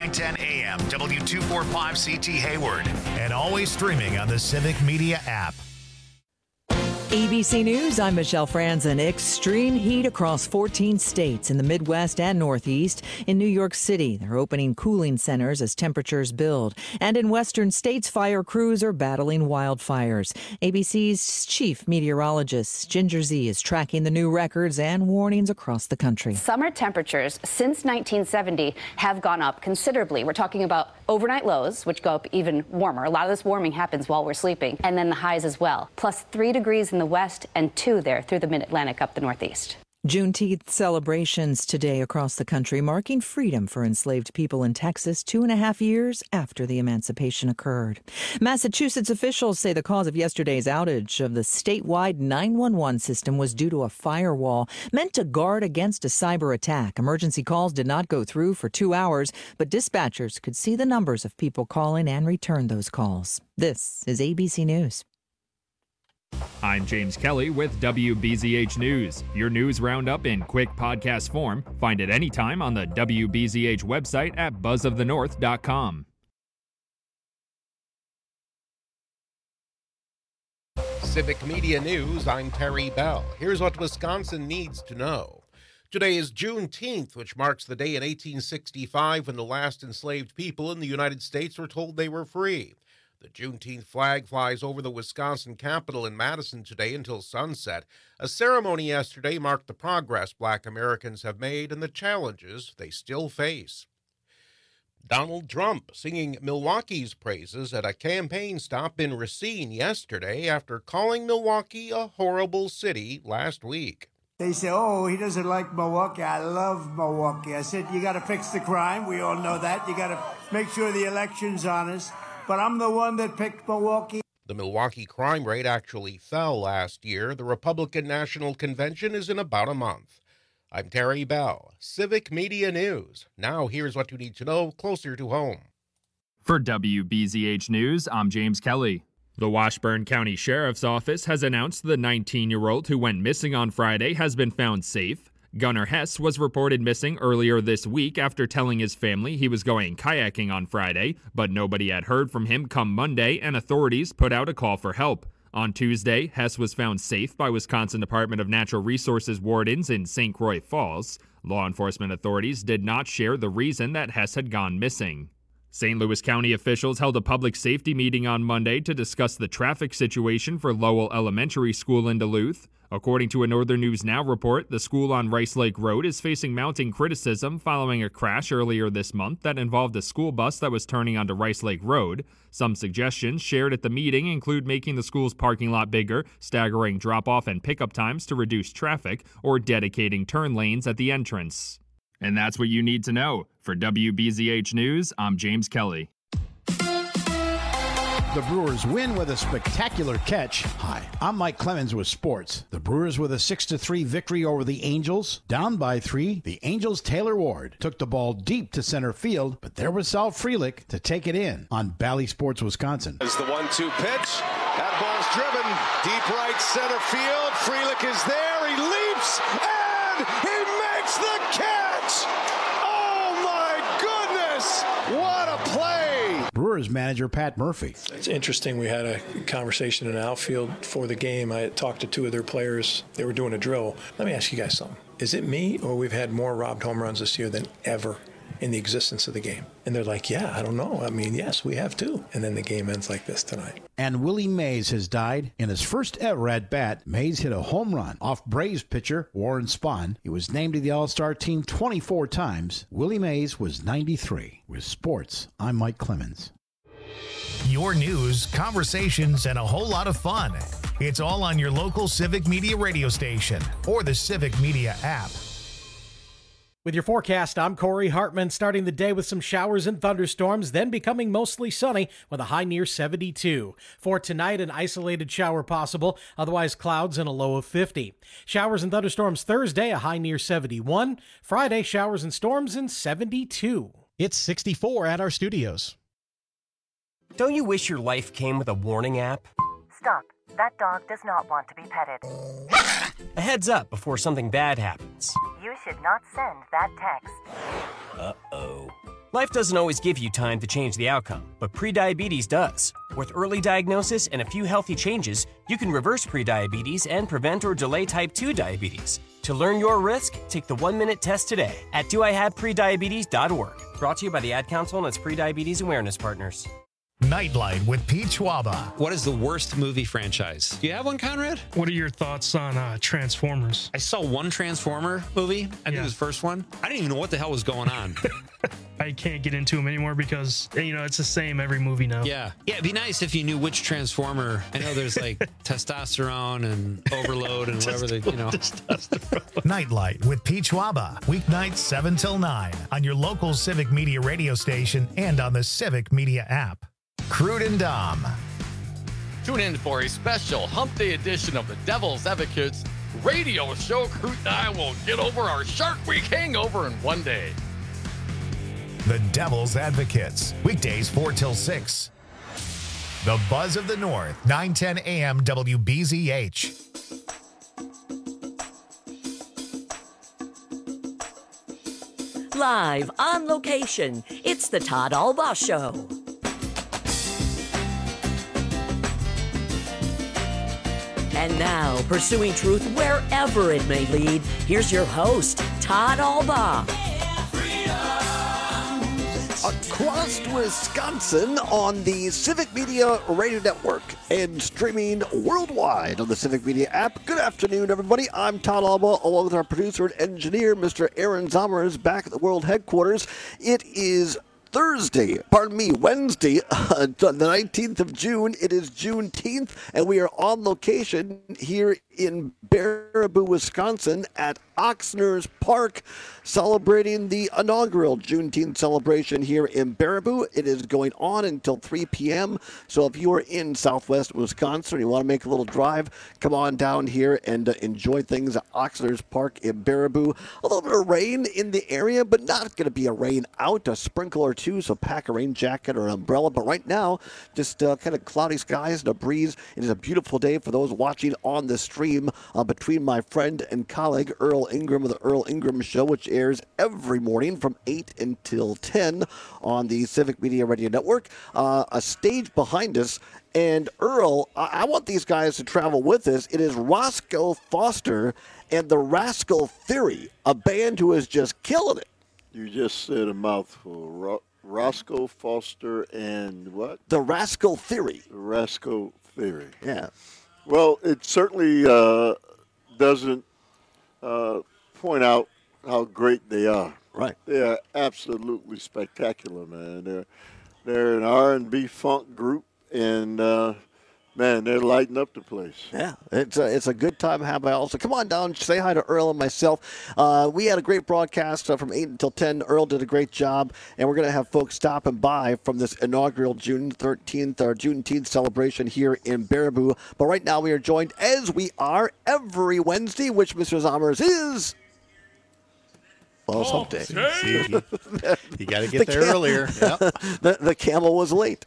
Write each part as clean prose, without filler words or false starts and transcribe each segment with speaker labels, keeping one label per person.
Speaker 1: 910 AM, W245CT Hayward, and always streaming on the Civic Media app.
Speaker 2: ABC News, I'm Michelle Franzen. Extreme heat across 14 states in the Midwest and Northeast. In New York City, they're opening cooling centers as temperatures build. And in western states, fire crews are battling wildfires. ABC's chief meteorologist, Ginger Z, is tracking the new records and warnings across the country.
Speaker 3: Summer temperatures since 1970 have gone up considerably. We're talking about overnight lows, which go up even warmer. A lot of this warming happens while we're sleeping, and then the highs as well. Plus 3 degrees in the west and 2 there through the mid-Atlantic up the northeast.
Speaker 2: Juneteenth celebrations today across the country, marking freedom for enslaved people in Texas 2.5 years after the emancipation occurred. Massachusetts officials say the cause of yesterday's outage of the statewide 911 system was due to a firewall meant to guard against a cyber attack. Emergency calls did not go through for 2 hours, but dispatchers could see the numbers of people calling and return those calls. This is ABC News.
Speaker 4: I'm James Kelly with WBZH News. Your news roundup in quick podcast form. Find it anytime on the WBZH website at buzzofthenorth.com.
Speaker 5: Civic Media News, I'm Terry Bell. Here's what Wisconsin needs to know. Today is Juneteenth, which marks the day in 1865 when the last enslaved people in the United States were told they were free. The Juneteenth flag flies over the Wisconsin Capitol in Madison today until sunset. A ceremony yesterday marked the progress Black Americans have made and the challenges they still face. Donald Trump singing Milwaukee's praises at a campaign stop in Racine yesterday after calling Milwaukee a horrible city last week.
Speaker 6: They say, oh, he doesn't like Milwaukee. I love Milwaukee. I said, you got to fix the crime. We all know that. You got to make sure the election's honest. But I'm the one that picked Milwaukee.
Speaker 5: The Milwaukee crime rate actually fell last year. The Republican National Convention is in about a month. I'm Terry Bell, Civic Media News. Now here's what you need to know closer to home.
Speaker 4: For WBZH News, I'm James Kelly. The Washburn County Sheriff's Office has announced the 19-year-old who went missing on Friday has been found safe. Gunnar Hess was reported missing earlier this week after telling his family he was going kayaking on Friday, but nobody had heard from him come Monday, and authorities put out a call for help. On Tuesday, Hess was found safe by Wisconsin Department of Natural Resources wardens in St. Croix Falls. Law enforcement authorities did not share the reason that Hess had gone missing. St. Louis County officials held a public safety meeting on Monday to discuss the traffic situation for Lowell Elementary School in Duluth. According to a Northern News Now report, the school on Rice Lake Road is facing mounting criticism following a crash earlier this month that involved a school bus that was turning onto Rice Lake Road. Some suggestions shared at the meeting include making the school's parking lot bigger, staggering drop-off and pickup times to reduce traffic, or dedicating turn lanes at the entrance. And that's what you need to know. For WBZH News, I'm James Kelly.
Speaker 7: The Brewers win with a spectacular catch. Hi, I'm Mike Clemens with sports. The Brewers with a 6-3 victory over the Angels. Down by 3, the Angels' Taylor Ward took the ball deep to center field, but there was Sal Frelick to take it in on Bally Sports Wisconsin.
Speaker 8: As the 1-2 pitch, that ball's driven deep right center field. Frelick is there, he leaps, and he makes the catch! Oh my goodness! What a play!
Speaker 7: Brewers manager Pat Murphy.
Speaker 9: It's interesting. We had a conversation in the outfield for the game. I talked to 2 of their players. They were doing a drill. Let me ask you guys something. Is it me, or we've had more robbed home runs this year than ever in the existence of the game? And they're like, yeah, I don't know. I mean, yes, we have too. And then the game ends like this tonight.
Speaker 7: And Willie Mays has died. In his first ever at-bat, Mays hit a home run off Braves pitcher Warren Spahn. He was named to the All-Star team 24 times. Willie Mays was 93. With sports, I'm Mike Clemens.
Speaker 1: Your news, conversations, and a whole lot of fun. It's all on your local Civic Media radio station or the Civic Media app.
Speaker 10: With your forecast, I'm Corey Hartman, starting the day with some showers and thunderstorms, then becoming mostly sunny with a high near 72. For tonight, an isolated shower possible, otherwise clouds and a low of 50. Showers and thunderstorms Thursday, a high near 71. Friday, showers and storms in 72.
Speaker 11: It's 64 at our studios.
Speaker 12: Don't you wish your life came with a warning app?
Speaker 13: Stop. That dog does not want to be petted.
Speaker 12: A heads up before something bad happens.
Speaker 13: You should not send that text.
Speaker 12: Uh-oh. Life doesn't always give you time to change the outcome, but prediabetes does. With early diagnosis and a few healthy changes, you can reverse prediabetes and prevent or delay type 2 diabetes. To learn your risk, take the 1-minute test today at doihaveprediabetes.org. Brought to you by the Ad Council and its prediabetes awareness partners.
Speaker 1: Nightlight with Pete Schwaba.
Speaker 14: What is the worst movie franchise? Do you have one, Conrad?
Speaker 15: What are your thoughts on Transformers?
Speaker 14: I saw one Transformer movie. I think it was the first one. I didn't even know what the hell was going on.
Speaker 15: I can't get into them anymore because, it's the same every movie now.
Speaker 14: Yeah, it'd be nice if you knew which Transformer. I know there's like testosterone and overload and whatever
Speaker 1: Nightlight with Pete Schwaba. Weeknights 7 till 9 on your local Civic Media radio station and on the Civic Media app. Crude and Dom.
Speaker 16: Tune in for a special Hump Day edition of the Devil's Advocates radio show. Crude and I will get over our Shark Week hangover in one day.
Speaker 1: The Devil's Advocates. Weekdays 4 till 6. The Buzz of the North. 9:10 a.m. WBZH.
Speaker 17: Live on location, it's the Todd Albaugh Show. And now, pursuing truth wherever it may lead, here's your host, Todd Albaugh.
Speaker 18: Across Wisconsin on the Civic Media Radio Network and streaming worldwide on the Civic Media app. Good afternoon, everybody. I'm Todd Albaugh, along with our producer and engineer, Mr. Aaron Zommers, back at the World Headquarters. It is Wednesday, the 19th of June. It is Juneteenth, and we are on location here in Baraboo, Wisconsin at Ochsner's Park, celebrating the inaugural Juneteenth celebration here in Baraboo. It is going on until 3 p.m., so if you are in southwest Wisconsin and you want to make a little drive, come on down here and enjoy things at Ochsner's Park in Baraboo. A little bit of rain in the area, but not going to be a rain out, a sprinkle or two, so pack a rain jacket or an umbrella. But right now, just kind of cloudy skies and a breeze. It is a beautiful day for those watching on the stream between my friend and colleague Earl Ingram of the Earl Ingram Show, which airs every morning from 8 until 10 on the Civic Media Radio Network. A stage behind us. And Earl, I want these guys to travel with us. It is Roscoe Foster and the Rascal Theory, a band who is just killing it.
Speaker 19: You just said a mouthful. Roscoe Foster and what?
Speaker 18: The Rascal Theory.
Speaker 19: The Rascal Theory.
Speaker 18: Yeah.
Speaker 19: Well, it certainly doesn't point out how great they are.
Speaker 18: Right.
Speaker 19: They are absolutely spectacular, man. They're an R&B funk group, and man, they're lighting up the place.
Speaker 18: Yeah, it's a good time. How about also come on down, say hi to Earl and myself. We had a great broadcast from 8 until 10. Earl did a great job, and we're going to have folks stopping by from this inaugural June 13th or Juneteenth celebration here in Baraboo. But right now we are joined, as we are every Wednesday, which Mr. Zommers is. Well, someday.
Speaker 7: You got to get there earlier. Yep.
Speaker 18: The camel was late.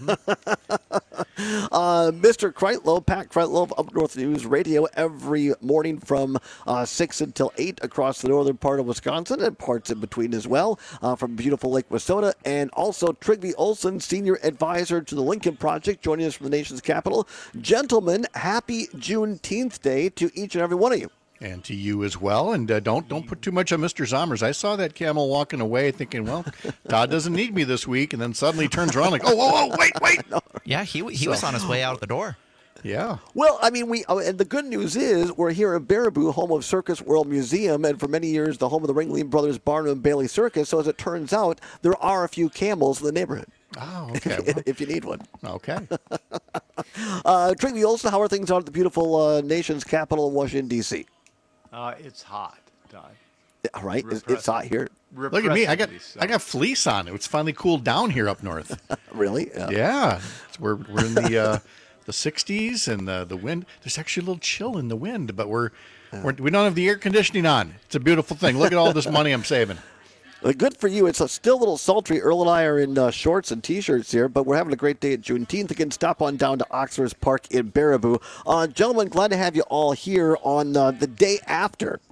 Speaker 18: Mr. Kreitlow, Pat Kreitlow of Up North News Radio, every morning from 6 until 8 across the northern part of Wisconsin and parts in between as well, from beautiful Lake Wissota. And also Trygve Olson, Senior Advisor to the Lincoln Project, joining us from the nation's capital. Gentlemen, happy Juneteenth Day to each and every one of you.
Speaker 7: And to you as well. And don't put too much on Mr. Zommers. I saw that camel walking away thinking, well, Todd doesn't need me this week. And then suddenly turns around like, oh, wait.
Speaker 20: Yeah, he was on his way out the door.
Speaker 7: Yeah.
Speaker 18: Well, I mean, and the good news is we're here in Baraboo, home of Circus World Museum, and for many years the home of the Ringling Brothers Barnum and Bailey Circus. So as it turns out, there are a few camels in the neighborhood.
Speaker 7: Oh, okay.
Speaker 18: If you need one.
Speaker 7: Okay.
Speaker 18: Trygve Olson, how are things out at the beautiful nation's capital in Washington, D.C.?
Speaker 21: It's hot, Todd.
Speaker 18: Yeah, right? It's hot here.
Speaker 7: Look at me. I got fleece on. It's finally cooled down here up north.
Speaker 18: Really?
Speaker 7: Yeah. We're in the 60s and the wind. There's actually a little chill in the wind, but we don't have the air conditioning on. It's a beautiful thing. Look at all this money I'm saving.
Speaker 18: Good for you. It's still a little sultry. Earl and I are in shorts and T-shirts here, but we're having a great day at Juneteenth. Again, stop on down to Ochsner's Park in Baraboo. Gentlemen, glad to have you all here on the day after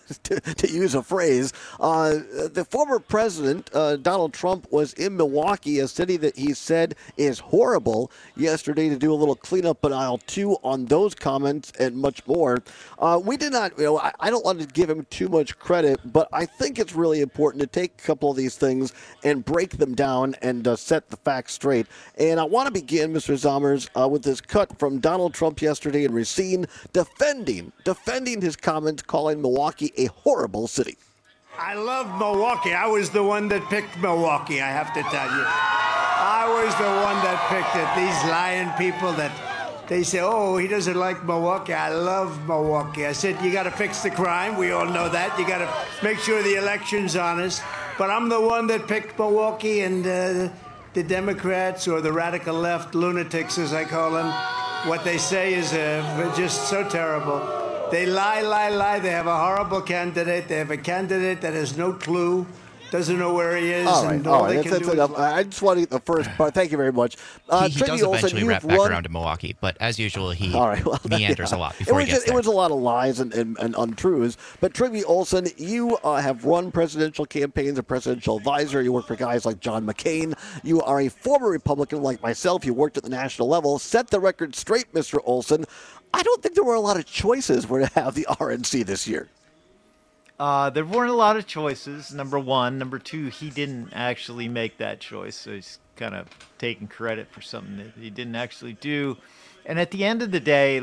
Speaker 18: to use a phrase. The former president, Donald Trump, was in Milwaukee, a city that he said is horrible, yesterday to do a little cleanup in aisle 2 on those comments and much more. We did not, I don't want to give him too much credit, but I think it's really important to take a couple of these things and break them down and set the facts straight. And I want to begin, Mr. Zommers, with this cut from Donald Trump yesterday in Racine, defending his comments, calling Milwaukee a horrible city.
Speaker 6: I love Milwaukee. I was the one that picked Milwaukee, I have to tell you. I was the one that picked it. These lying people that they say, oh, he doesn't like Milwaukee. I love Milwaukee. I said, you got to fix the crime. We all know that. You got to make sure the election's honest. But I'm the one that picked Milwaukee, and the Democrats, or the radical left lunatics, as I call them, what they say is just so terrible. They lie. They have a horrible candidate. They have a candidate that has no clue, doesn't know where he is.
Speaker 18: All right. That's enough. I just want to get the first part. Thank you very much.
Speaker 20: He does eventually wrap back around to Milwaukee, but as usual, he meanders a lot before he gets there.
Speaker 18: It was a lot of lies and untruths. But Trivia Olson, you have run presidential campaigns, a presidential advisor. You work for guys like John McCain. You are a former Republican like myself. You worked at the national level. Set the record straight, Mr. Olson. I don't think there were a lot of choices where to have the RNC this year.
Speaker 21: There weren't a lot of choices, number one. Number two, he didn't actually make that choice, so he's kind of taking credit for something that he didn't actually do. And at the end of the day,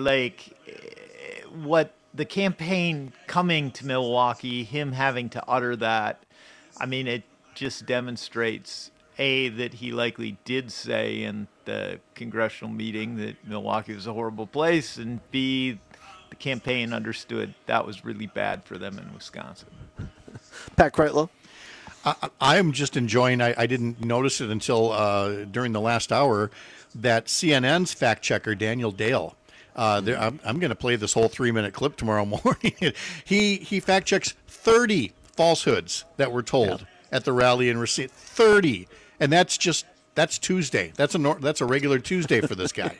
Speaker 21: what the campaign coming to Milwaukee, him having to utter that, I mean, it just demonstrates, A, that he likely did say in the congressional meeting that Milwaukee was a horrible place, and B, the campaign understood that was really bad for them in Wisconsin.
Speaker 18: Pat Kreitlow?
Speaker 7: I'm just enjoying, I didn't notice it until during the last hour, that CNN's fact checker, Daniel Dale, I'm going to play this whole 3-minute clip tomorrow morning. He fact checks 30 falsehoods that were told at the rally in Racine. 30. And that's Tuesday. That's a regular Tuesday for this guy.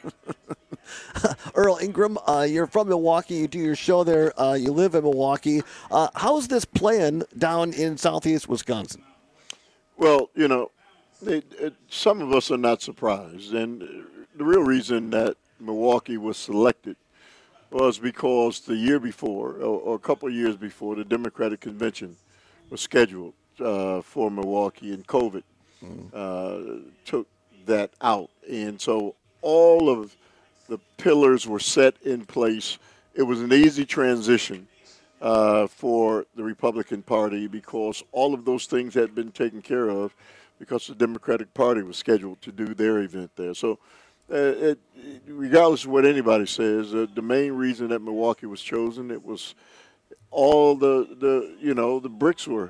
Speaker 18: Earl Ingram, you're from Milwaukee. You do your show there. You live in Milwaukee. How's this playing down in southeast Wisconsin?
Speaker 19: Well, some of us are not surprised. And the real reason that Milwaukee was selected was because the year before, or a couple of years before, the Democratic Convention was scheduled for Milwaukee, and COVID took that out. And so all of the pillars were set in place. It was an easy transition for the Republican Party because all of those things had been taken care of because the Democratic Party was scheduled to do their event there. So regardless of what anybody says, the main reason that Milwaukee was chosen, it was all the bricks were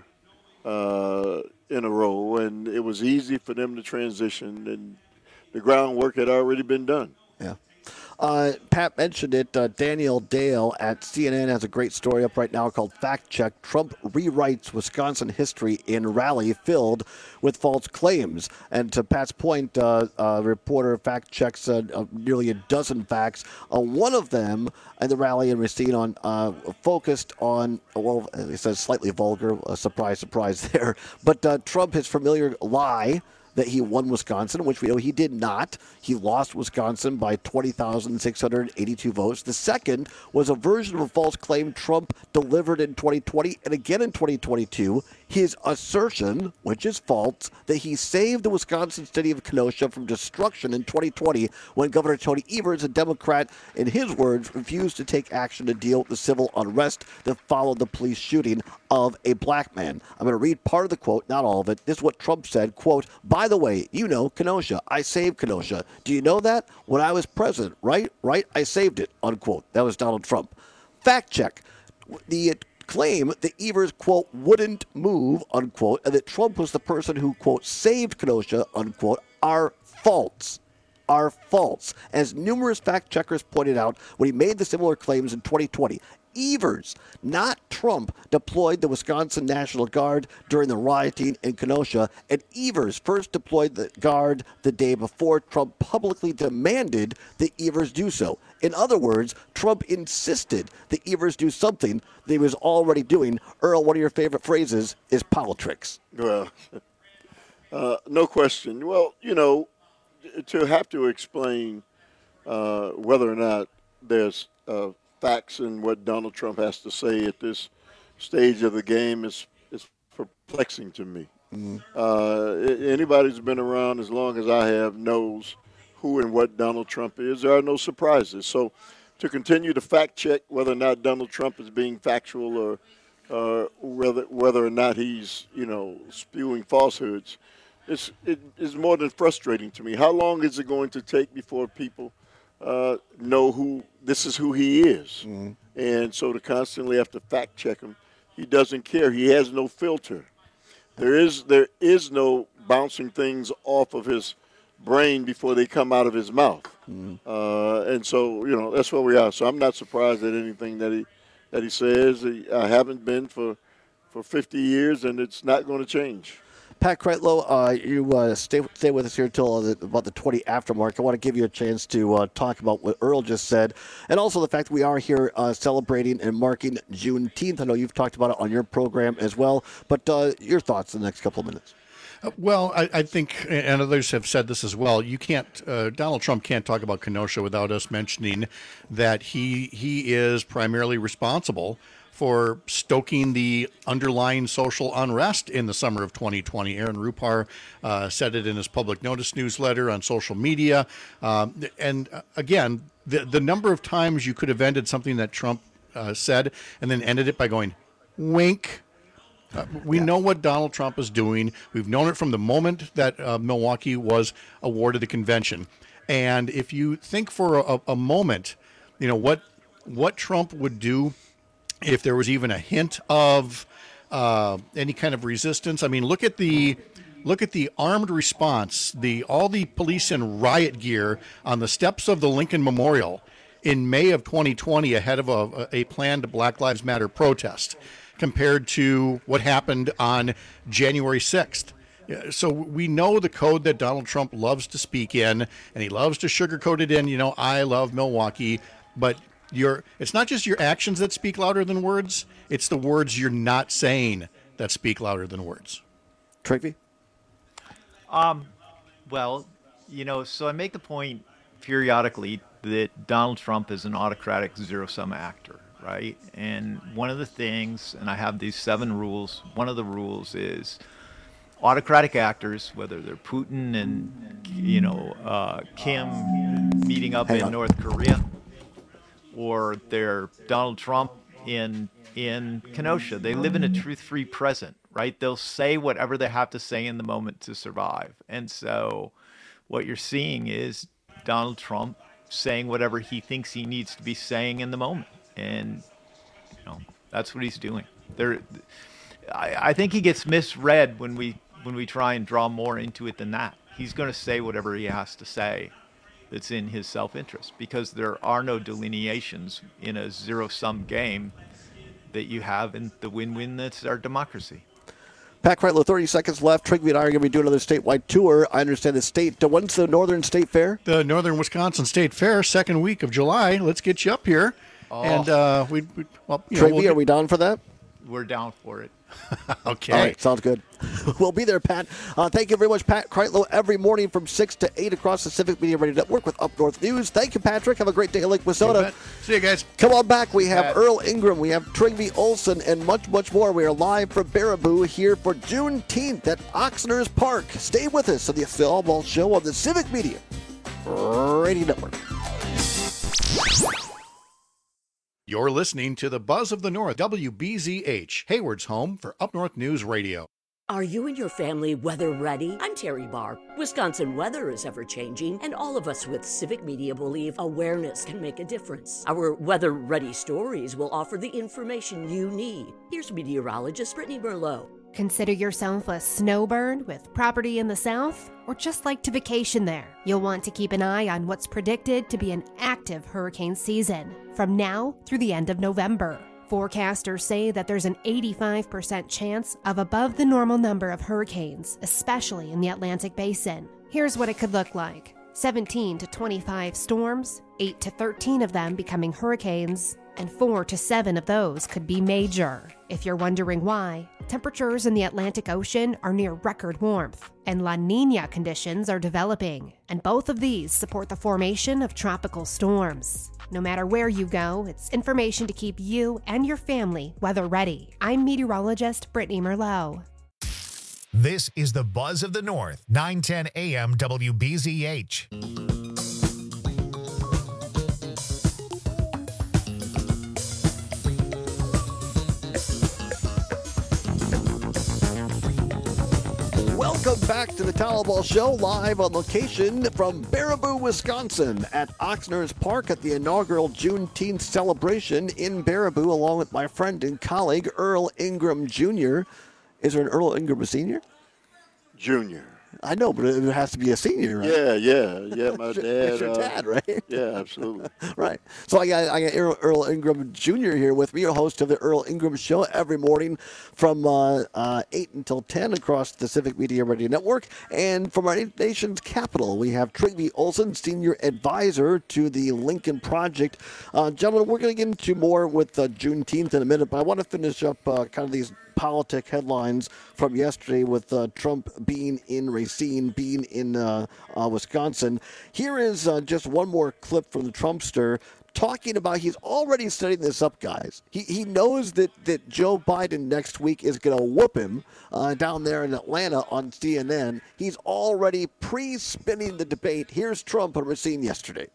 Speaker 19: in a row, and it was easy for them to transition, and the groundwork had already been done.
Speaker 18: Yeah. Pat mentioned it. Daniel Dale at CNN has a great story up right now called Fact Check. Trump rewrites Wisconsin history in rally filled with false claims. And to Pat's point, reporter fact checks nearly a dozen facts. One of them in the rally in Racine focused on, well, it says slightly vulgar, surprise there. But Trump, his familiar lie that he won Wisconsin, which we know he did not. He lost Wisconsin by 20,682 votes. The second was a version of a false claim Trump delivered in 2020 and again in 2022. His assertion, which is false, that he saved the Wisconsin city of Kenosha from destruction in 2020 when Governor Tony Evers, a Democrat, in his words, refused to take action to deal with the civil unrest that followed the police shooting of a black man. I'm going to read part of the quote, not all of it. This is what Trump said, quote, "By the way, Kenosha. I saved Kenosha. Do you know that? When I was president, right? I saved it," unquote. That was Donald Trump. Fact check. The claim that Evers, quote, "wouldn't move," unquote, and that Trump was the person who, quote, "saved Kenosha," unquote, are false. As numerous fact checkers pointed out when he made the similar claims in 2020. Evers, not Trump, deployed the Wisconsin National Guard during the rioting in Kenosha, and Evers first deployed the Guard the day before Trump publicly demanded that Evers do so. In other words, Trump insisted that Evers do something that he was already doing. Earl, one of your favorite phrases is politics.
Speaker 19: Well, no question. Well, to have to explain whether or not there's facts in what Donald Trump has to say at this stage of the game is perplexing to me. Mm-hmm. Anybody who's been around as long as I have knows who and what Donald Trump is. There are no surprises. So to continue to fact check whether or not Donald Trump is being factual or whether or not he's spewing falsehoods, it is more than frustrating to me. How long is it going to take before people know who he is? Mm-hmm. And so to constantly have to fact check him, he doesn't care. He has no filter. There is no bouncing things off of his brain before they come out of his mouth. Mm-hmm. And so that's where we are. So I'm not surprised at anything that he says. I haven't been for 50 years, and it's not going to change.
Speaker 18: Pat Kreitlow, you stay with us here until about the 20 after mark. I want to give you a chance to talk about what Earl just said, and also the fact that we are here celebrating and marking Juneteenth. I know you've talked about it on your program as well, but your thoughts in the next couple of minutes.
Speaker 7: Well, I think, and others have said this as well, you can't, Donald Trump can't talk about Kenosha without us mentioning that he is primarily responsible for stoking the underlying social unrest in the summer of 2020. Aaron Rupar said it in his public notice newsletter on social media. And again, the number of times you could have ended something that Trump said and then ended it by going, wink. We know what Donald Trump is doing. We've known it from the moment that Milwaukee was awarded the convention. And if you think for a moment, what Trump would do if there was even a hint of any kind of resistance. I mean, look at the armed response, all the police in riot gear on the steps of the Lincoln Memorial in May of 2020 ahead of a planned Black Lives Matter protest compared to what happened on January 6th. So we know the code that Donald Trump loves to speak in, and he loves to sugarcoat it in, I love Milwaukee, but it's not just your actions that speak louder than words, it's the words you're not saying that speak louder than words.
Speaker 18: Trigby?
Speaker 21: Well, so I make the point periodically that Donald Trump is an autocratic zero-sum actor, right? And one of the things, and I have these 7 rules, one of the rules is autocratic actors, whether they're Putin and, Kim meeting up in North Korea, or they're Donald Trump in Kenosha. They live in a truth-free present, right? They'll say whatever they have to say in the moment to survive. And so what you're seeing is Donald Trump saying whatever he thinks he needs to be saying in the moment. And, that's what he's doing. I think he gets misread when we try and draw more into it than that. He's going to say whatever he has to say that's in his self-interest, because there are no delineations in a zero-sum game that you have in the win-win that's our democracy.
Speaker 18: Pat Kreitlow, 30 seconds left. Trigby and I are going to be doing another statewide tour. I understand when's the Northern State Fair?
Speaker 7: The Northern Wisconsin State Fair, second week of July. Let's get you up here. Oh. And
Speaker 18: Trigby, are we down for that?
Speaker 21: We're down for it.
Speaker 7: Okay.
Speaker 18: All right, sounds good. We'll be there, Pat. Thank you very much, Pat Kreitlow, every morning from 6 to 8 across the Civic Media Radio Network with Up North News. Thank you, Patrick. Have a great day in Lake Wissota.
Speaker 7: See you guys.
Speaker 18: Come on back. We have Earl Ingram, we have Trigby Olson, and much, much more. We are live from Baraboo here for Juneteenth at Oxnard's Park. Stay with us on the Phil Ball Show on the Civic Media Radio Network.
Speaker 7: You're listening to the Buzz of the North, WBZH, Hayward's home for Up North News Radio.
Speaker 17: Are you and your family weather ready? I'm Terry Barr. Wisconsin weather is ever-changing, and all of us with Civic Media believe awareness can make a difference. Our weather-ready stories will offer the information you need. Here's meteorologist Brittany Merlot.
Speaker 3: Consider yourself a snowbird with property in the south, or just like to vacation there. You'll want to keep an eye on what's predicted to be an active hurricane season. from now through the end of November. Forecasters say that there's an 85% chance of above the normal number of hurricanes, especially in the Atlantic Basin. Here's what it could look like. 17 to 25 storms, 8 to 13 of them becoming hurricanes, and 4 to 7 of those could be major. If you're wondering why, temperatures in the Atlantic Ocean are near record warmth, and La Niña conditions are developing, and both of these support the formation of tropical storms. No matter where you go, it's information to keep you and your family weather ready. I'm meteorologist Brittany Merlot.
Speaker 1: This is the Buzz of the North, 910 AM WBZH.
Speaker 18: Welcome back to the Towel Ball Show, live on location from Baraboo, Wisconsin, at Oxnard's Park at the inaugural Juneteenth celebration in Baraboo, along with my friend and colleague, Earl Ingram Jr. Is there an Earl Ingram Sr.?
Speaker 19: Junior.
Speaker 18: I know, but it has to be a senior, right?
Speaker 19: Yeah. My dad.
Speaker 18: It's your dad, right?
Speaker 19: Yeah, absolutely.
Speaker 18: Right. So I got Earl Ingram Jr. here with me, a host of the Earl Ingram Show every morning from 8 until 10 across the Civic Media Radio Network. And from our nation's capital, we have Trygve Olsen, Senior Advisor to the Lincoln Project. Gentlemen, we're going to get into more with Juneteenth in a minute, but I want to finish up kind of these politic headlines from yesterday with Trump being in Racine, being in Wisconsin. Here is just one more clip from the Trumpster talking about he's already setting this up, guys. He knows that Joe Biden next week is going to whoop him down there in Atlanta on CNN. He's already pre-spinning the debate. Here's Trump on Racine yesterday.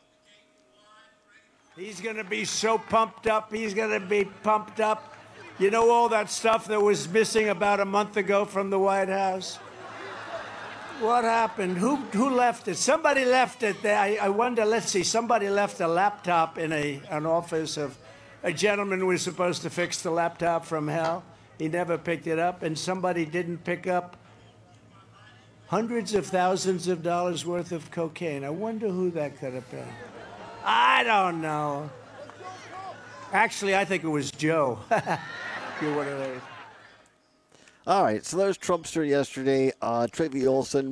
Speaker 6: He's going to be so pumped up. He's going to be pumped up. You know all that stuff that was missing about a month ago from the White House? What happened? Who left it? Somebody left it there. I wonder, let's see, somebody left a laptop in an office of a gentleman who was supposed to fix the laptop from hell. He never picked it up, and somebody didn't pick up hundreds of thousands of dollars worth of cocaine. I wonder who that could have been. I don't know. Actually, I think it was Joe. You're one of those.
Speaker 18: All right, so there's Trumpster yesterday. Trygve Olsen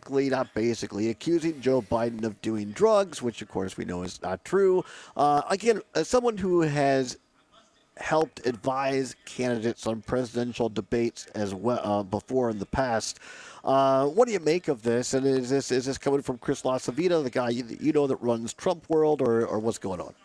Speaker 18: accusing Joe Biden of doing drugs, which, of course, we know is not true. Again, as someone who has helped advise candidates on presidential debates as well before in the past, what do you make of this? And is this coming from Chris LaCivita, the guy you know that runs Trump World, or what's going on?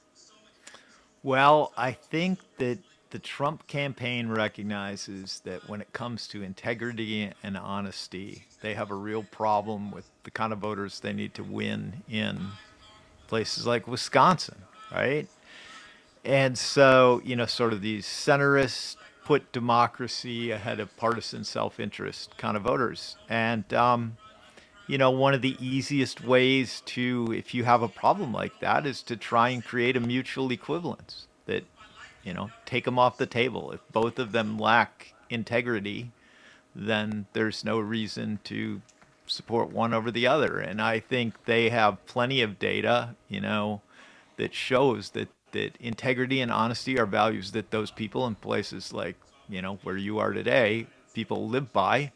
Speaker 21: Well, I think that the Trump campaign recognizes that when it comes to integrity and honesty, they have a real problem with the kind of voters they need to win in places like Wisconsin, right? And so, sort of these centrists put democracy ahead of partisan self-interest kind of voters. And, one of the easiest ways to, if you have a problem like that, is to try and create a mutual equivalence that, take them off the table. If both of them lack integrity, then there's no reason to support one over the other. And I think they have plenty of data, that shows that integrity and honesty are values that those people in places like, where you are today, people live by.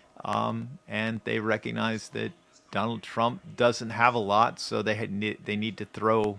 Speaker 21: And they recognize that Donald Trump doesn't have a lot, so they need to throw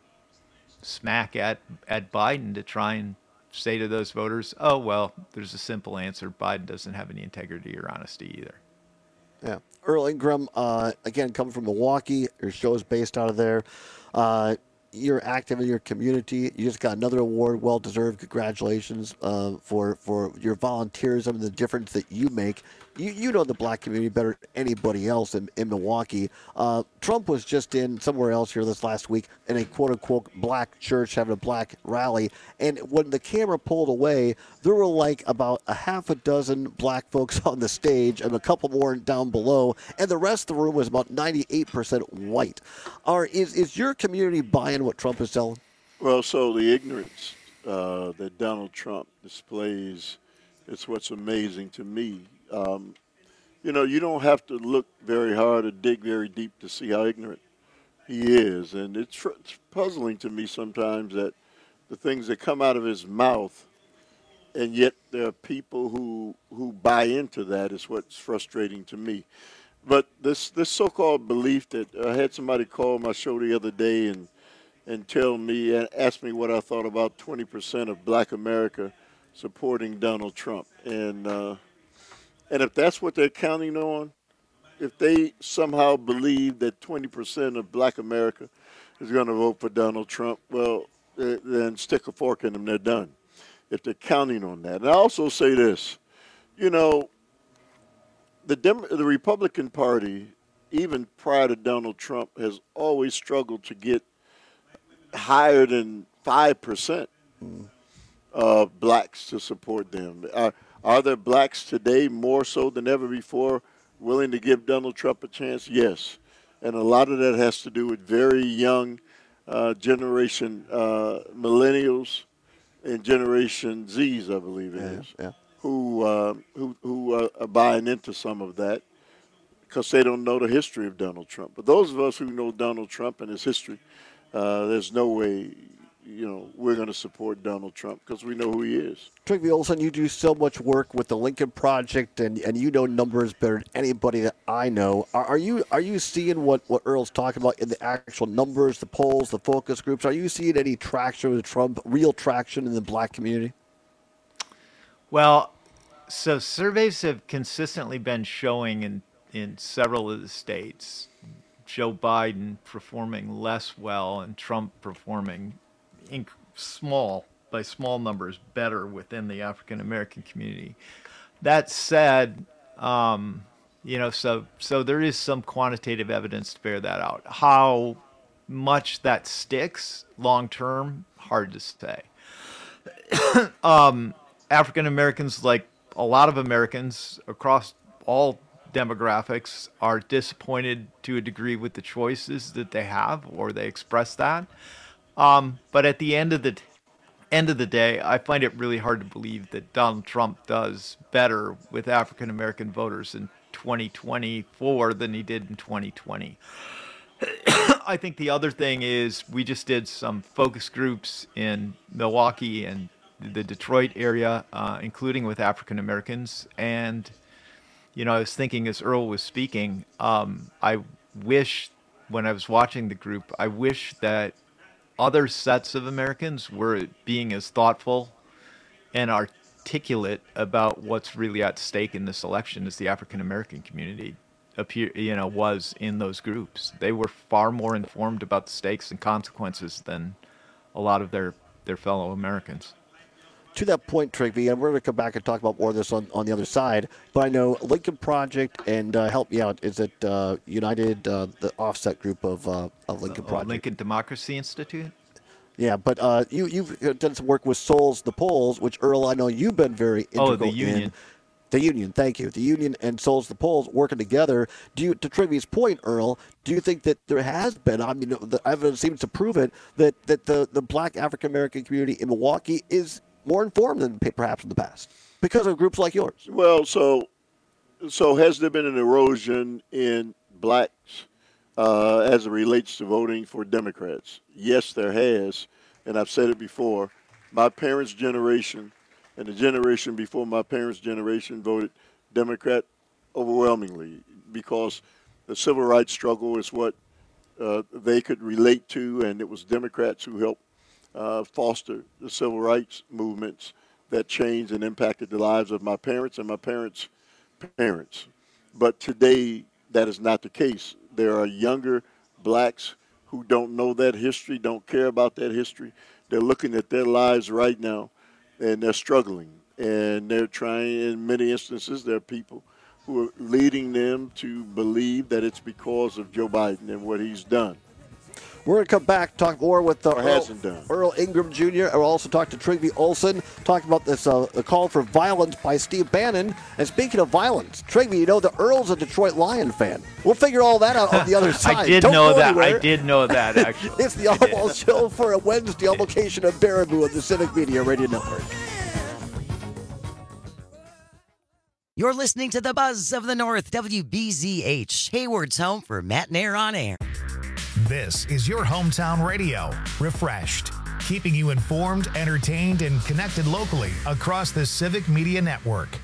Speaker 21: smack at Biden to try and say to those voters, oh, well, there's a simple answer. Biden doesn't have any integrity or honesty either.
Speaker 18: Yeah. Earl Ingram, again, coming from Milwaukee. Your show is based out of there. You're active in your community. You just got another award, well-deserved. Congratulations for your volunteerism and the difference that you make. You know the black community better than anybody else in Milwaukee. Trump was just in somewhere else here this last week in a quote-unquote black church having a black rally. And when the camera pulled away, there were like about a half a dozen black folks on the stage and a couple more down below. And the rest of the room was about 98% white. Is your community buying what Trump is selling?
Speaker 19: Well, so the ignorance that Donald Trump displays is what's amazing to me. You don't have to look very hard or dig very deep to see how ignorant He is, and it's puzzling to me sometimes that the things that come out of his mouth, and yet there are people who buy into that is what's frustrating to me. But this so-called belief that I had somebody call my show the other day and tell me and ask me what I thought about 20% of Black America supporting Donald Trump, and if that's what they're counting on, if they somehow believe that 20% of Black America is going to vote for Donald Trump, well, then stick a fork in them. They're done. If they're counting on that, and I also say this, the Republican Party, even prior to Donald Trump, has always struggled to get higher than 5% of blacks to support them. Are there blacks today more so than ever before willing to give Donald Trump a chance? Yes. And a lot of that has to do with very young generation millennials and Generation Zs, I believe it is, who are buying into some of that because they don't know the history of Donald Trump. But those of us who know Donald Trump and his history, there's no way, we're going to support Donald Trump because we know who he is.
Speaker 18: Trygve Olsen, you do so much work with the Lincoln Project, and you know numbers better than anybody that I know. Are you seeing what Earl's talking about in the actual numbers, the polls, the focus groups? Are you seeing any traction with Trump, real traction in the black community?
Speaker 21: Well, so surveys have consistently been showing in several of the states Joe Biden performing less well and Trump performing by small numbers better within the African American community. That said, so there is some quantitative evidence to bear that out. How much that sticks long term, hard to say. African Americans, like a lot of Americans across all demographics, are disappointed to a degree with the choices that they have, or they express that. But at the end of the day, I find it really hard to believe that Donald Trump does better with African American voters in 2024 than he did in 2020. I think the other thing is we just did some focus groups in Milwaukee and the Detroit area, including with African Americans. And, I was thinking as Earl was speaking, I wish when I was watching the group, I wish that other sets of Americans were being as thoughtful and articulate about what's really at stake in this election as the African American community was in those groups. They were far more informed about the stakes and consequences than a lot of their fellow Americans.
Speaker 18: To that point, Trygve, and we're going to come back and talk about more of this on the other side, but I know Lincoln Project, and help me out, is it United, the offset group of Lincoln Project?
Speaker 21: Lincoln Democracy Institute?
Speaker 18: Yeah, but you've done some work with Souls the Polls, which, Earl, I know you've been very integral
Speaker 21: the Union.
Speaker 18: in. The Union, thank you. The Union and Souls the Polls working together. To Trygve's point, Earl, do you think that there has been, the evidence seems to prove it, that the black African-American community in Milwaukee is more informed than perhaps in the past because of groups like yours?
Speaker 19: Well, so has there been an erosion in blacks as it relates to voting for Democrats? Yes, there has, and I've said it before. My parents' generation and the generation before my parents' generation voted Democrat overwhelmingly because the civil rights struggle is what they could relate to, and it was Democrats who helped foster the civil rights movements that changed and impacted the lives of my parents and my parents' parents. But today, that is not the case. There are younger blacks who don't know that history, don't care about that history. They're looking at their lives right now, and they're struggling. And they're trying, in many instances, there are people who are leading them to believe that it's because of Joe Biden and what he's done.
Speaker 18: We're going to come back, talk more with
Speaker 19: Earl
Speaker 18: Ingram Jr. And we'll also talk to Trygve Olsen, talk about this the call for violence by Steve Bannon. And speaking of violence, Trygve, the Earl's a Detroit Lion fan. We'll figure all that out on the other side.
Speaker 21: I did know that, actually.
Speaker 18: It's the Allball Show for a Wednesday on location of Baraboo on the Civic Media Radio Network.
Speaker 2: You're listening to the Buzz of the North, WBZH, Hayward's home for Matt and Air on Air.
Speaker 1: This is your hometown radio, refreshed, keeping you informed, entertained, and connected locally across the Civic Media Network.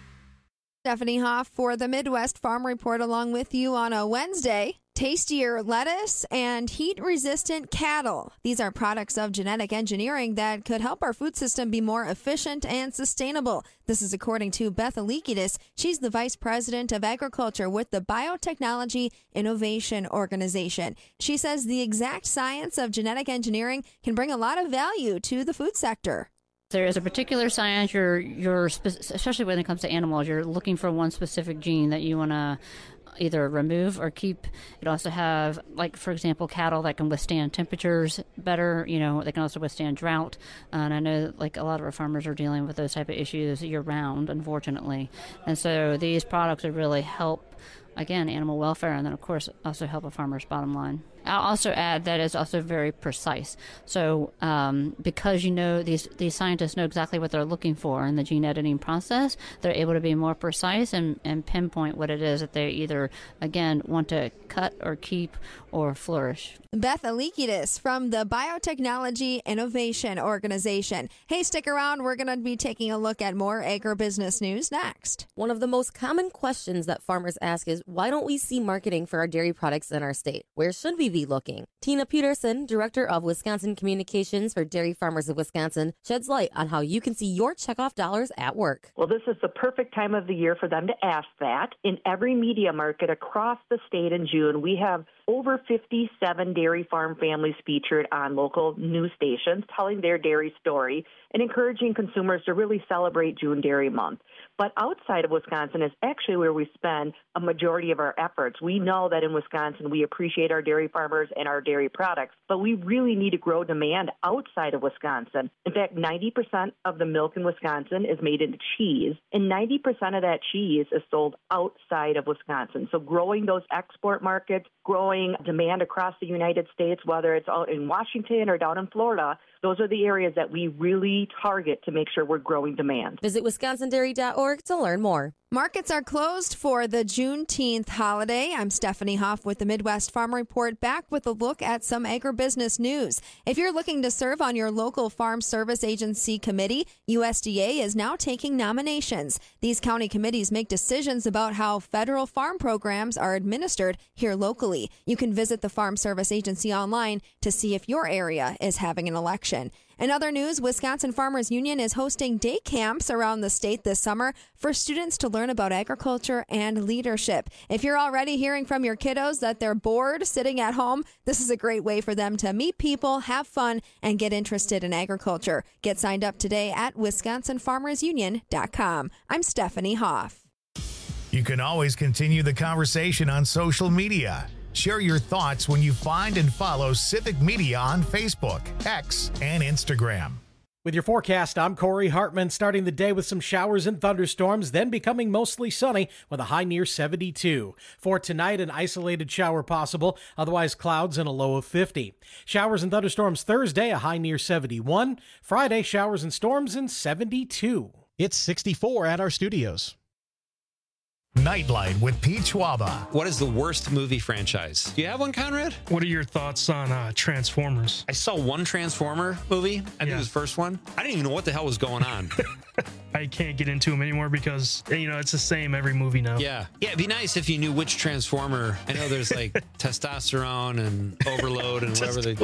Speaker 5: Stephanie Hoff for the Midwest Farm Report along with you on a Wednesday. Tastier lettuce and heat-resistant cattle. These are products of genetic engineering that could help our food system be more efficient and sustainable. This is according to Beth Alikidis. She's the Vice President of Agriculture with the Biotechnology Innovation Organization. She says the exact science of genetic engineering can bring a lot of value to the food sector.
Speaker 22: There is a particular science, especially when it comes to animals, you're looking for one specific gene that you want to either remove or keep. You'd also have, like, for example, cattle that can withstand temperatures better. They can also withstand drought. And I know, like, a lot of our farmers are dealing with those type of issues year-round, unfortunately. And so these products would really help, again, animal welfare, and then, of course, also help a farmer's bottom line. I'll also add that it's also very precise. So because these scientists know exactly what they're looking for in the gene editing process, they're able to be more precise and pinpoint what it is that they either, again, want to cut or keep or flourish.
Speaker 5: Beth Alikidis from the Biotechnology Innovation Organization. Hey, stick around. We're going to be taking a look at more agribusiness news next.
Speaker 23: One of the most common questions that farmers ask is, why don't we see marketing for our dairy products in our state? Where should we be looking? Tina Peterson, Director of Wisconsin Communications for Dairy Farmers of Wisconsin, sheds light on how you can see your checkoff dollars at work.
Speaker 24: Well, this is the perfect time of the year for them to ask that. In every media market across the state in June, we have over 57 dairy farm families featured on local news stations telling their dairy story and encouraging consumers to really celebrate June Dairy Month. But outside of Wisconsin is actually where we spend a majority of our efforts. We know that in Wisconsin we appreciate our dairy farmers and our dairy products, but we really need to grow demand outside of Wisconsin. In fact, 90% of the milk in Wisconsin is made into cheese, and 90% of that cheese is sold outside of Wisconsin. So growing those export markets, growing demand across the United States, whether it's out in Washington or down in Florida, those are the areas that we really target to make sure we're growing demand.
Speaker 23: Visit WisconsinDairy.org to learn more.
Speaker 5: Markets are closed for the Juneteenth holiday. I'm Stephanie Hoff with the Midwest Farm Report, back with a look at some agribusiness news. If you're looking to serve on your local Farm Service Agency committee, USDA is now taking nominations. These county committees make decisions about how federal farm programs are administered here locally. You can visit the Farm Service Agency online to see if your area is having an election. In other news, Wisconsin Farmers Union is hosting day camps around the state this summer for students to learn about agriculture and leadership. If you're already hearing from your kiddos that they're bored sitting at home, this is a great way for them to meet people, have fun, and get interested in agriculture. Get signed up today at WisconsinFarmersUnion.com. I'm Stephanie Hoff.
Speaker 1: You can always continue the conversation on social media. Share your thoughts when you find and follow Civic Media on Facebook, X, and Instagram.
Speaker 10: With your forecast, I'm Corey Hartman, starting the day with some showers and thunderstorms, then becoming mostly sunny with a high near 72. For tonight, an isolated shower possible, otherwise clouds and a low of 50. Showers and thunderstorms Thursday, a high near 71. Friday, showers and storms in 72.
Speaker 11: It's 64 at our studios.
Speaker 1: Nightlight with Pete Schwaba.
Speaker 14: What is the worst movie franchise? Do you have one, Conrad?
Speaker 15: What are your thoughts on Transformers?
Speaker 14: I saw one Transformer movie. I think it was the first one. I didn't even know what the hell was going on.
Speaker 15: I can't get into them anymore because, it's the same every movie now.
Speaker 14: Yeah, it'd be nice if you knew which Transformer. I know there's like testosterone and overload and whatever they,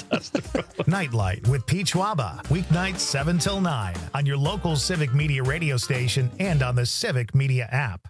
Speaker 1: Nightlight with Pete Schwaba. Weeknights 7 till 9 on your local Civic Media radio station and on the Civic Media app.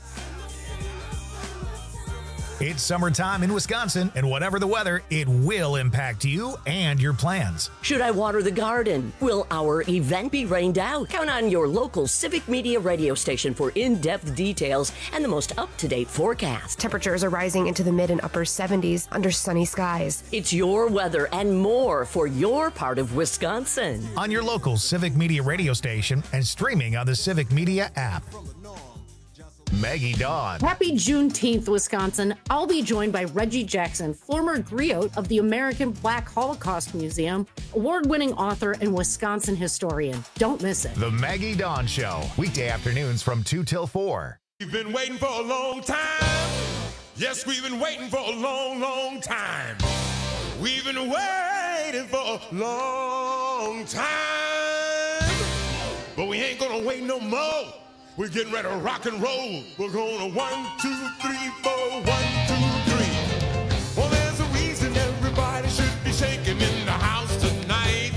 Speaker 1: It's summertime in Wisconsin, and whatever the weather, it will impact you and your plans.
Speaker 17: Should I water the garden? Will our event be rained out? Count on your local Civic Media radio station for in-depth details and the most up-to-date forecast.
Speaker 3: Temperatures are rising into the mid and upper 70s under sunny skies.
Speaker 17: It's your weather and more for your part of Wisconsin.
Speaker 1: On your local Civic Media radio station and streaming on the Civic Media app. Maggie Dawn.
Speaker 25: Happy Juneteenth, Wisconsin. I'll be joined by Reggie Jackson, former griot of the American Black Holocaust Museum, award-winning author and Wisconsin historian. Don't miss it.
Speaker 1: The Maggie Dawn Show, weekday afternoons from 2 till 4.
Speaker 26: You've been waiting for a long time.
Speaker 4: Yes, we've been waiting for a long, long time. We've been waiting for a long time. But we ain't gonna wait no more. We're getting ready to rock and roll. We're gonna 1, 2, 3, 4, 1, 2, 3. Well, there's a reason everybody should be shaking in the house tonight.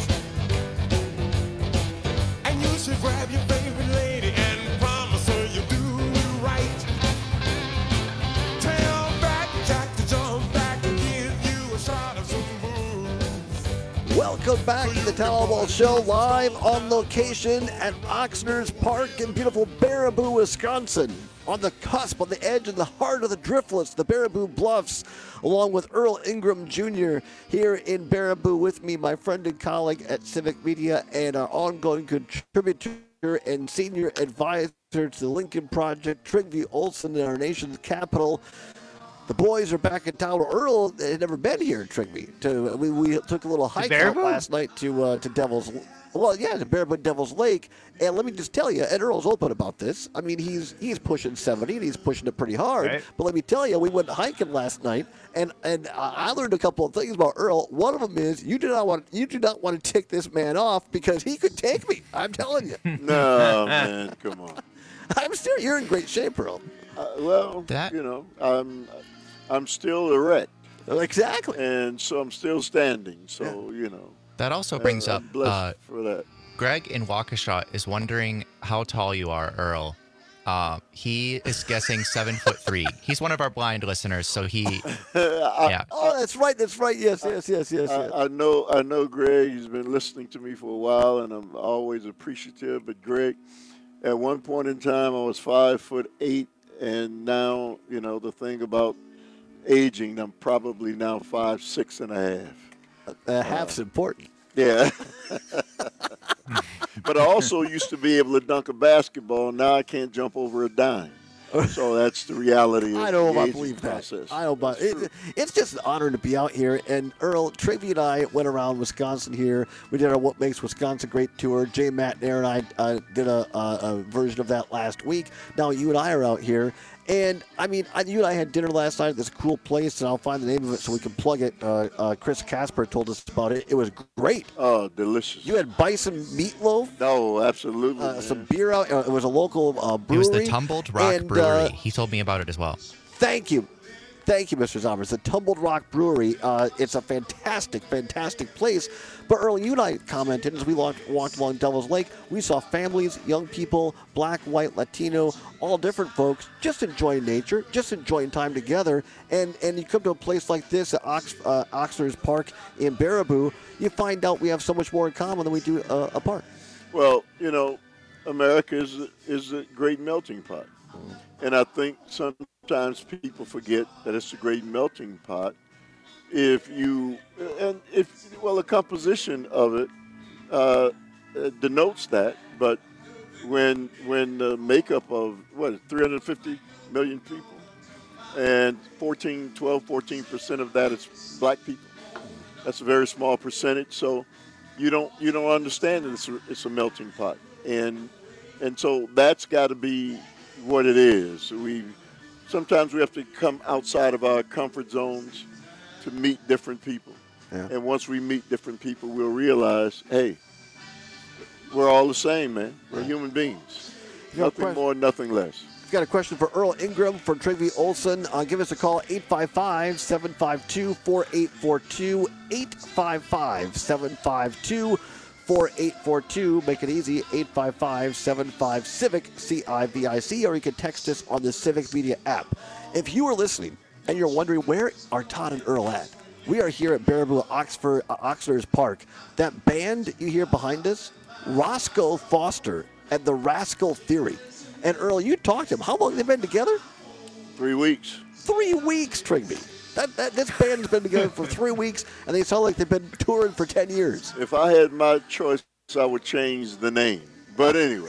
Speaker 4: And you should grab your favorite lady and promise her you'll do it right. Tell Fat Jack to jump back and give you a shot of some booze.
Speaker 18: Welcome back to the Talbot Show, live on location at Oxnard's Park in beautiful Baraboo, Wisconsin. On the cusp, on the edge, in the heart of the Driftless, the Baraboo Bluffs, along with Earl Ingram Jr. here in Baraboo with me, my friend and colleague at Civic Media and our ongoing contributor and senior advisor to the Lincoln Project, Trygve Olsen, in our nation's capital. The boys are back in town. Earl had never been here, Trygve. We took a little hike out last night to Devil's. Well, yeah, to Baraboo Devil's Lake. And let me just tell you, and Earl's open about this. I mean, he's pushing 70, and he's pushing it pretty hard. Right. But let me tell you, we went hiking last night, and I learned a couple of things about Earl. One of them is you do not want to tick this man off because he could take me. I'm telling you.
Speaker 19: No, man, come on.
Speaker 18: You're in great shape, Earl.
Speaker 19: I'm still erect.
Speaker 18: Exactly.
Speaker 19: And so I'm still standing. So,
Speaker 20: That also brings up,
Speaker 19: for that.
Speaker 20: Greg in Waukesha is wondering how tall you are, Earl. He is guessing 7'3". He's one of our blind listeners, so he. Yeah.
Speaker 18: Oh, that's right. Yes.
Speaker 19: I know Greg. He's been listening to me for a while, and I'm always appreciative. But Greg, at one point in time, I was 5'8", and now the thing about aging, I'm probably now 5'6.5".
Speaker 18: Half's important.
Speaker 19: Yeah. But I also used to be able to dunk a basketball. Now I can't jump over a dime. So that's the reality of
Speaker 18: I don't
Speaker 19: the
Speaker 18: believe
Speaker 19: process.
Speaker 18: That. I don't buy it. It's just an honor to be out here. And Earl, Trygve and I went around Wisconsin here. We did our What Makes Wisconsin Great tour. Jay Matnair and I did a version of that last week. Now you and I are out here. And, I mean, you and I had dinner last night at this cool place, and I'll find the name of it so we can plug it. Chris Casper told us about it. It was great.
Speaker 19: Oh, delicious.
Speaker 18: You had bison meatloaf?
Speaker 19: No, absolutely.
Speaker 18: Some beer out. It was a local brewery.
Speaker 20: It was the Tumbled Rock Brewery. He told me about it as well.
Speaker 18: Thank you. Thank you, Mr. Zombers. The Tumbled Rock Brewery, it's a fantastic, fantastic place. But Earl, you and I commented as we walked along Devil's Lake, we saw families, young people, black, white, Latino, all different folks, just enjoying nature, just enjoying time together. And you come to a place like this at Oxnard's Park in Baraboo, you find out we have so much more in common than we do apart.
Speaker 19: Well, America is a great melting pot. And I think sometimes people forget that it's a great melting pot. The composition of it denotes that. But when the makeup of 350 million people, and 14% of that is black people. That's a very small percentage. So you don't understand that it's a melting pot, and so that's got to be what it is. Sometimes we have to come outside of our comfort zones to meet different people. Yeah. And once we meet different people, we'll realize, hey, we're all the same, man. We're human beings. Nothing more, nothing less.
Speaker 18: We've got a question for Earl Ingram from Trygve Olsen. Give us a call, 855-752-4842, 855-752-4842. Make it easy, 855-75-CIVIC, C-I-V-I-C, or you can text us on the Civic Media app. If you are listening and you're wondering where are Todd and Earl at, we are here at Baraboo Oxnard's Park. That band you hear behind us, Roscoe Foster and the Rascal Theory. And Earl, you talked to them. How long have they been together?
Speaker 19: 3 weeks.
Speaker 18: 3 weeks, Trygve. This band's been together for 3 weeks, and they sound like they've been touring for 10 years.
Speaker 19: If I had my choice, I would change the name. But anyway,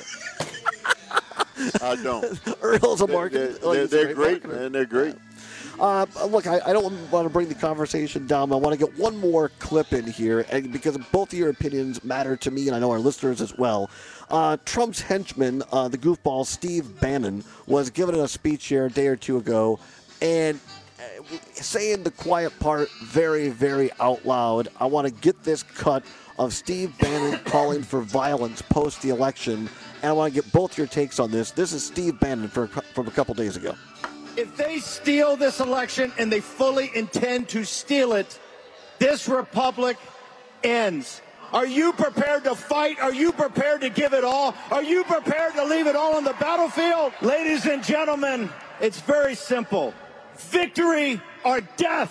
Speaker 19: I don't.
Speaker 18: Earl's a market.
Speaker 19: They're great, man. They're great.
Speaker 18: Look, I don't want to bring the conversation down. I want to get one more clip in here, and because both of your opinions matter to me, and I know our listeners as well. Trump's henchman, the goofball Steve Bannon, was giving a speech here a day or two ago, And saying the quiet part very, very out loud, I want to get this cut of Steve Bannon calling for violence post the election, and I want to get both your takes on this. This is Steve Bannon from a couple days ago.
Speaker 8: If they steal this election, and they fully intend to steal it, this republic ends. Are you prepared to fight? Are you prepared to give it all? Are you prepared to leave it all on the battlefield? Ladies and gentlemen, it's very simple. Victory or death.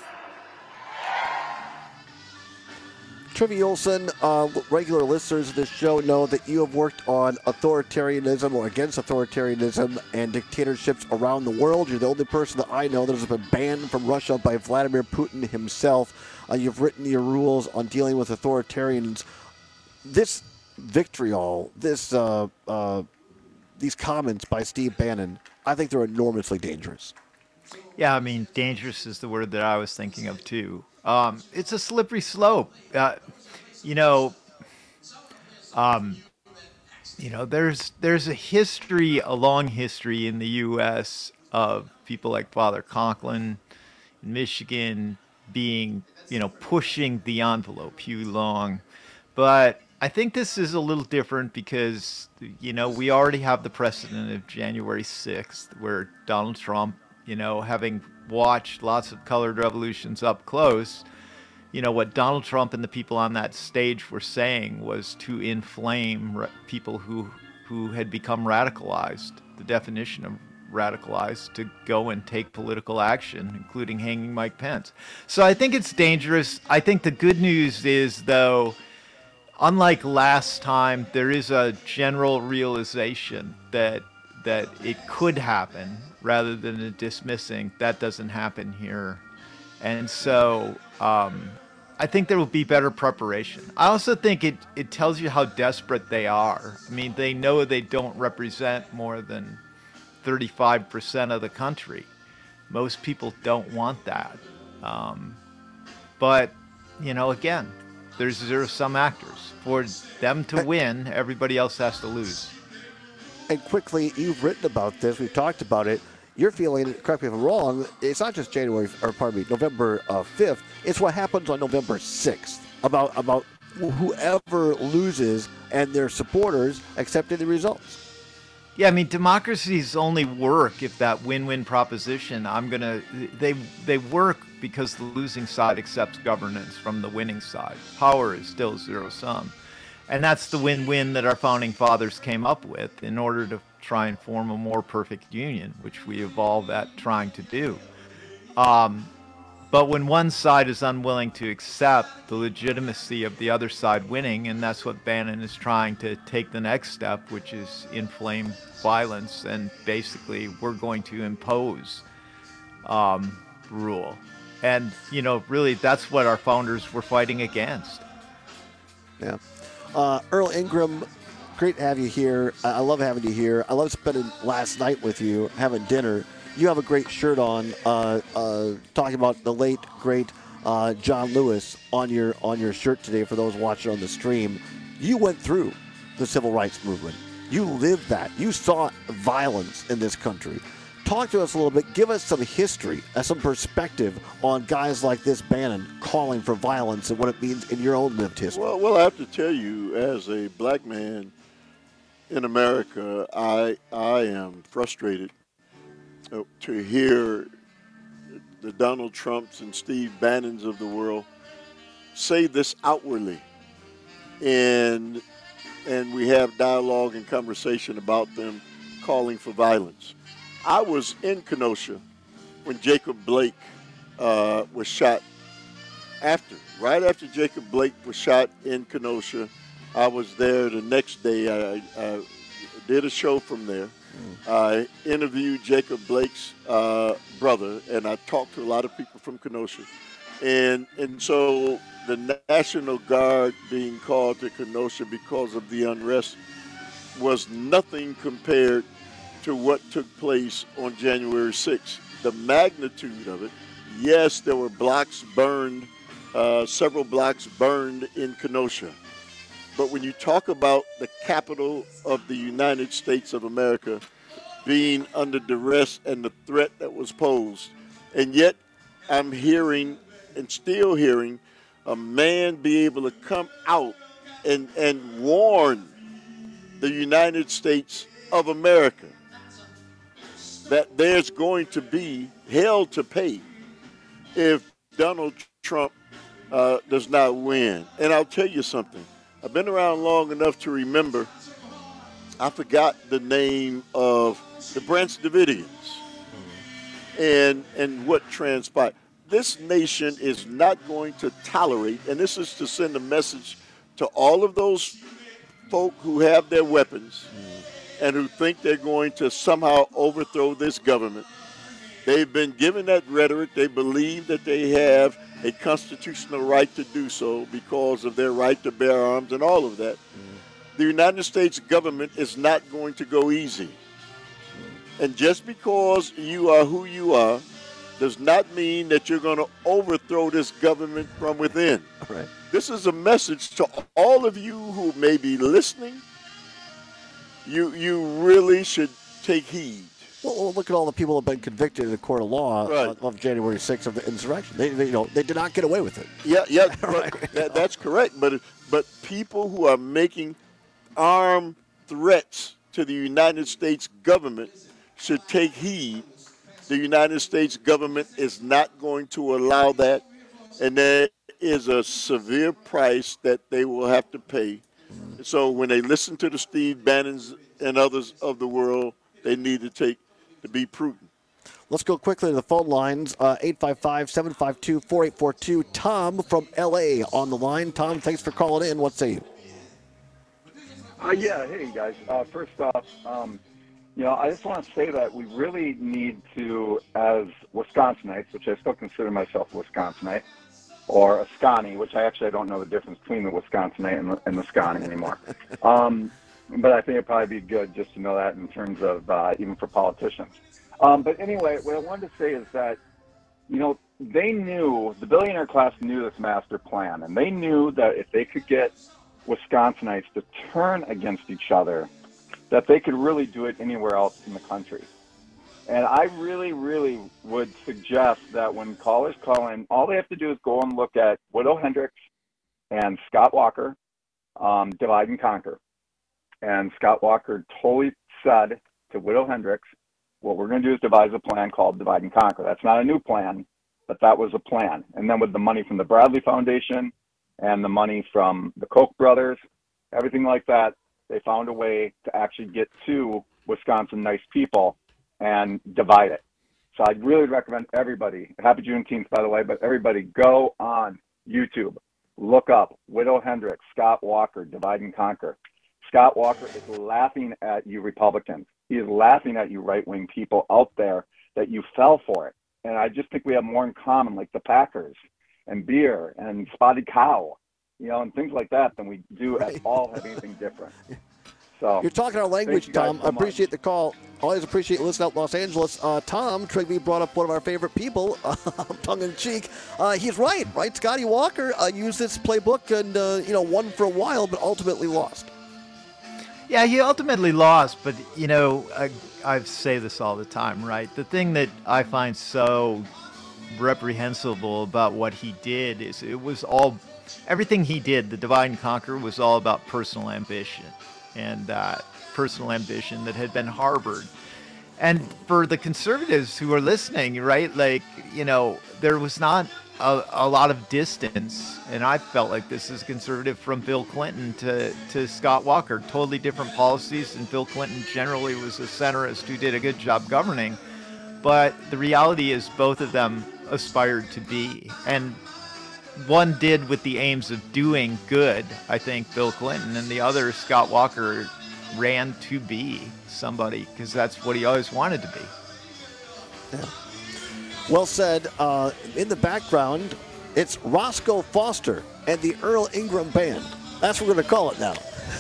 Speaker 18: Trivia Olson, regular listeners of this show know that you have worked on authoritarianism or against authoritarianism and dictatorships around the world. You're the only person that I know that has been banned from Russia by Vladimir Putin himself. You've written your rules on dealing with authoritarians. This vitriol, these comments by Steve Bannon, I think they're enormously dangerous.
Speaker 21: Yeah, I mean, dangerous is the word that I was thinking of too. It's a slippery slope. There's a long history in the U.S. of people like Father Conklin in Michigan being, pushing the envelope, Huey Long. But I think this is a little different because, we already have the precedent of January 6th where Donald Trump, having watched lots of colored revolutions up close, what Donald Trump and the people on that stage were saying was to inflame people who had become radicalized, the definition of radicalized, to go and take political action, including hanging Mike Pence. So I think it's dangerous. I think the good news is, though, unlike last time, there is a general realization that it could happen rather than a dismissing. That doesn't happen here. And so I think there will be better preparation. I also think it tells you how desperate they are. I mean, they know they don't represent more than 35% of the country. Most people don't want that. But, again, there's zero-sum actors. For them to win, everybody else has to lose.
Speaker 18: And quickly, you've written about this. We've talked about it. You're feeling, correct me if I'm wrong, it's not just November 5th. It's what happens on November 6th about whoever loses and their supporters accepting the results.
Speaker 21: Yeah, I mean, democracies only work if that win-win proposition, they work because the losing side accepts governance from the winning side. Power is still zero-sum. And that's the win-win that our founding fathers came up with in order to try and form a more perfect union, which we evolved at trying to do. But when one side is unwilling to accept the legitimacy of the other side winning, and that's what Bannon is trying to take the next step, which is inflame violence, and basically we're going to impose rule. And, really that's what our founders were fighting against.
Speaker 18: Yeah. Earl Ingram, great to have you here. I love having you here. I love spending last night with you, having dinner. You have a great shirt on, talking about the late, great John Lewis on your shirt today for those watching on the stream. You went through the civil rights movement. You lived that. You saw violence in this country. Talk to us a little bit. Give us some history, some perspective on guys like this Bannon calling for violence and what it means in your own lived history.
Speaker 19: Well, I have to tell you, as a black man in America, I am frustrated to hear the Donald Trumps and Steve Bannons of the world say this outwardly, and we have dialogue and conversation about them calling for violence. I was in Kenosha when Jacob Blake was shot. Right after Jacob Blake was shot in Kenosha, I was there the next day. I did a show from there. I interviewed Jacob Blake's brother, and I talked to a lot of people from Kenosha. And so the National Guard being called to Kenosha because of the unrest was nothing compared to what took place on January 6th. The magnitude of it, yes, there were blocks burned, several blocks burned in Kenosha. But when you talk about the capital of the United States of America being under duress and the threat that was posed, And yet I'm hearing and still hearing a man be able to come out and warn the United States of America that there's going to be hell to pay if Donald Trump does not win. And I'll tell you something. I've been around long enough to remember, I forgot the name of the Branch Davidians and what transpired. This nation is not going to tolerate, and this is to send a message to all of those folk who have their weapons and who think they're going to somehow overthrow this government. They've been given that rhetoric. They believe that they have a constitutional right to do so because of their right to bear arms and all of that. The United States government is not going to go easy. And just because you are who you are does not mean that you're going to overthrow this government from within.
Speaker 18: Right.
Speaker 19: This is a message to all of you who may be listening. You really should take heed.
Speaker 18: Well, look at all the people who have been convicted in the court of law
Speaker 19: Right.
Speaker 18: of January 6th of the insurrection. They did not get away with it.
Speaker 19: Yeah, that's correct. But people who are making armed threats to the United States government should take heed. The United States government is not going to allow that, and there is a severe price that they will have to pay. So when they listen to the Steve Bannons and others of the world, they need to be prudent.
Speaker 18: Let's go quickly to the phone lines. 855-752-4842. Tom from L.A. on the line. Tom, thanks for calling in. What say you?
Speaker 7: Yeah, hey, guys. First off, I just want to say that we really need to, as Wisconsinites, which I still consider myself a Wisconsinite, or a Scotty, which I don't know the difference between the Wisconsinite and the Scotty anymore. But I think it'd probably be good just to know that in terms of even for politicians. But anyway, what I wanted to say is that, they knew, the billionaire class knew this master plan, and they knew that if they could get Wisconsinites to turn against each other, that they could really do it anywhere else in the country. And I really, really would suggest that when callers call in, all they have to do is go and look at Widow Hendricks and Scott Walker, Divide and Conquer. And Scott Walker totally said to Widow Hendricks, what we're going to do is devise a plan called Divide and Conquer. That's not a new plan, but that was a plan. And then with the money from the Bradley Foundation and the money from the Koch brothers, everything like that, they found a way to actually get to Wisconsin nice people and divide it. So I'd really recommend everybody, happy Juneteenth, by the way, but everybody go on YouTube, look up Widow Hendricks, Scott Walker, Divide and Conquer. Scott Walker is laughing at you Republicans. He is laughing at you right-wing people out there that you fell for it. And I just think we have more in common, like the Packers and beer and spotted cow, and things like that than we do at all have anything different. So
Speaker 18: you're talking our language, Tom. I appreciate the call. Always appreciate listening out Los Angeles. Tom Trigby brought up one of our favorite people, tongue-in-cheek. He's right? Scotty Walker used this playbook and, won for a while, but ultimately lost.
Speaker 21: Yeah, he ultimately lost, but, I say this all the time, right? The thing that I find so reprehensible about what he did is it was all, everything he did, the Divide and Conquer, was all about personal ambition. And personal ambition that had been harbored. And for the conservatives who are listening, right, there was not a lot of distance, and I felt like this is conservative, from Bill Clinton to Scott Walker. Totally different policies, and Bill Clinton generally was a centrist who did a good job governing. But the reality is both of them aspired to be. And one did with the aims of doing good, I think, Bill Clinton, and the other, Scott Walker, ran to be somebody because that's what he always wanted to be.
Speaker 18: Yeah. Well said. In the background, it's Roscoe Foster and the Earl Ingram Band. That's what we're going to call it now.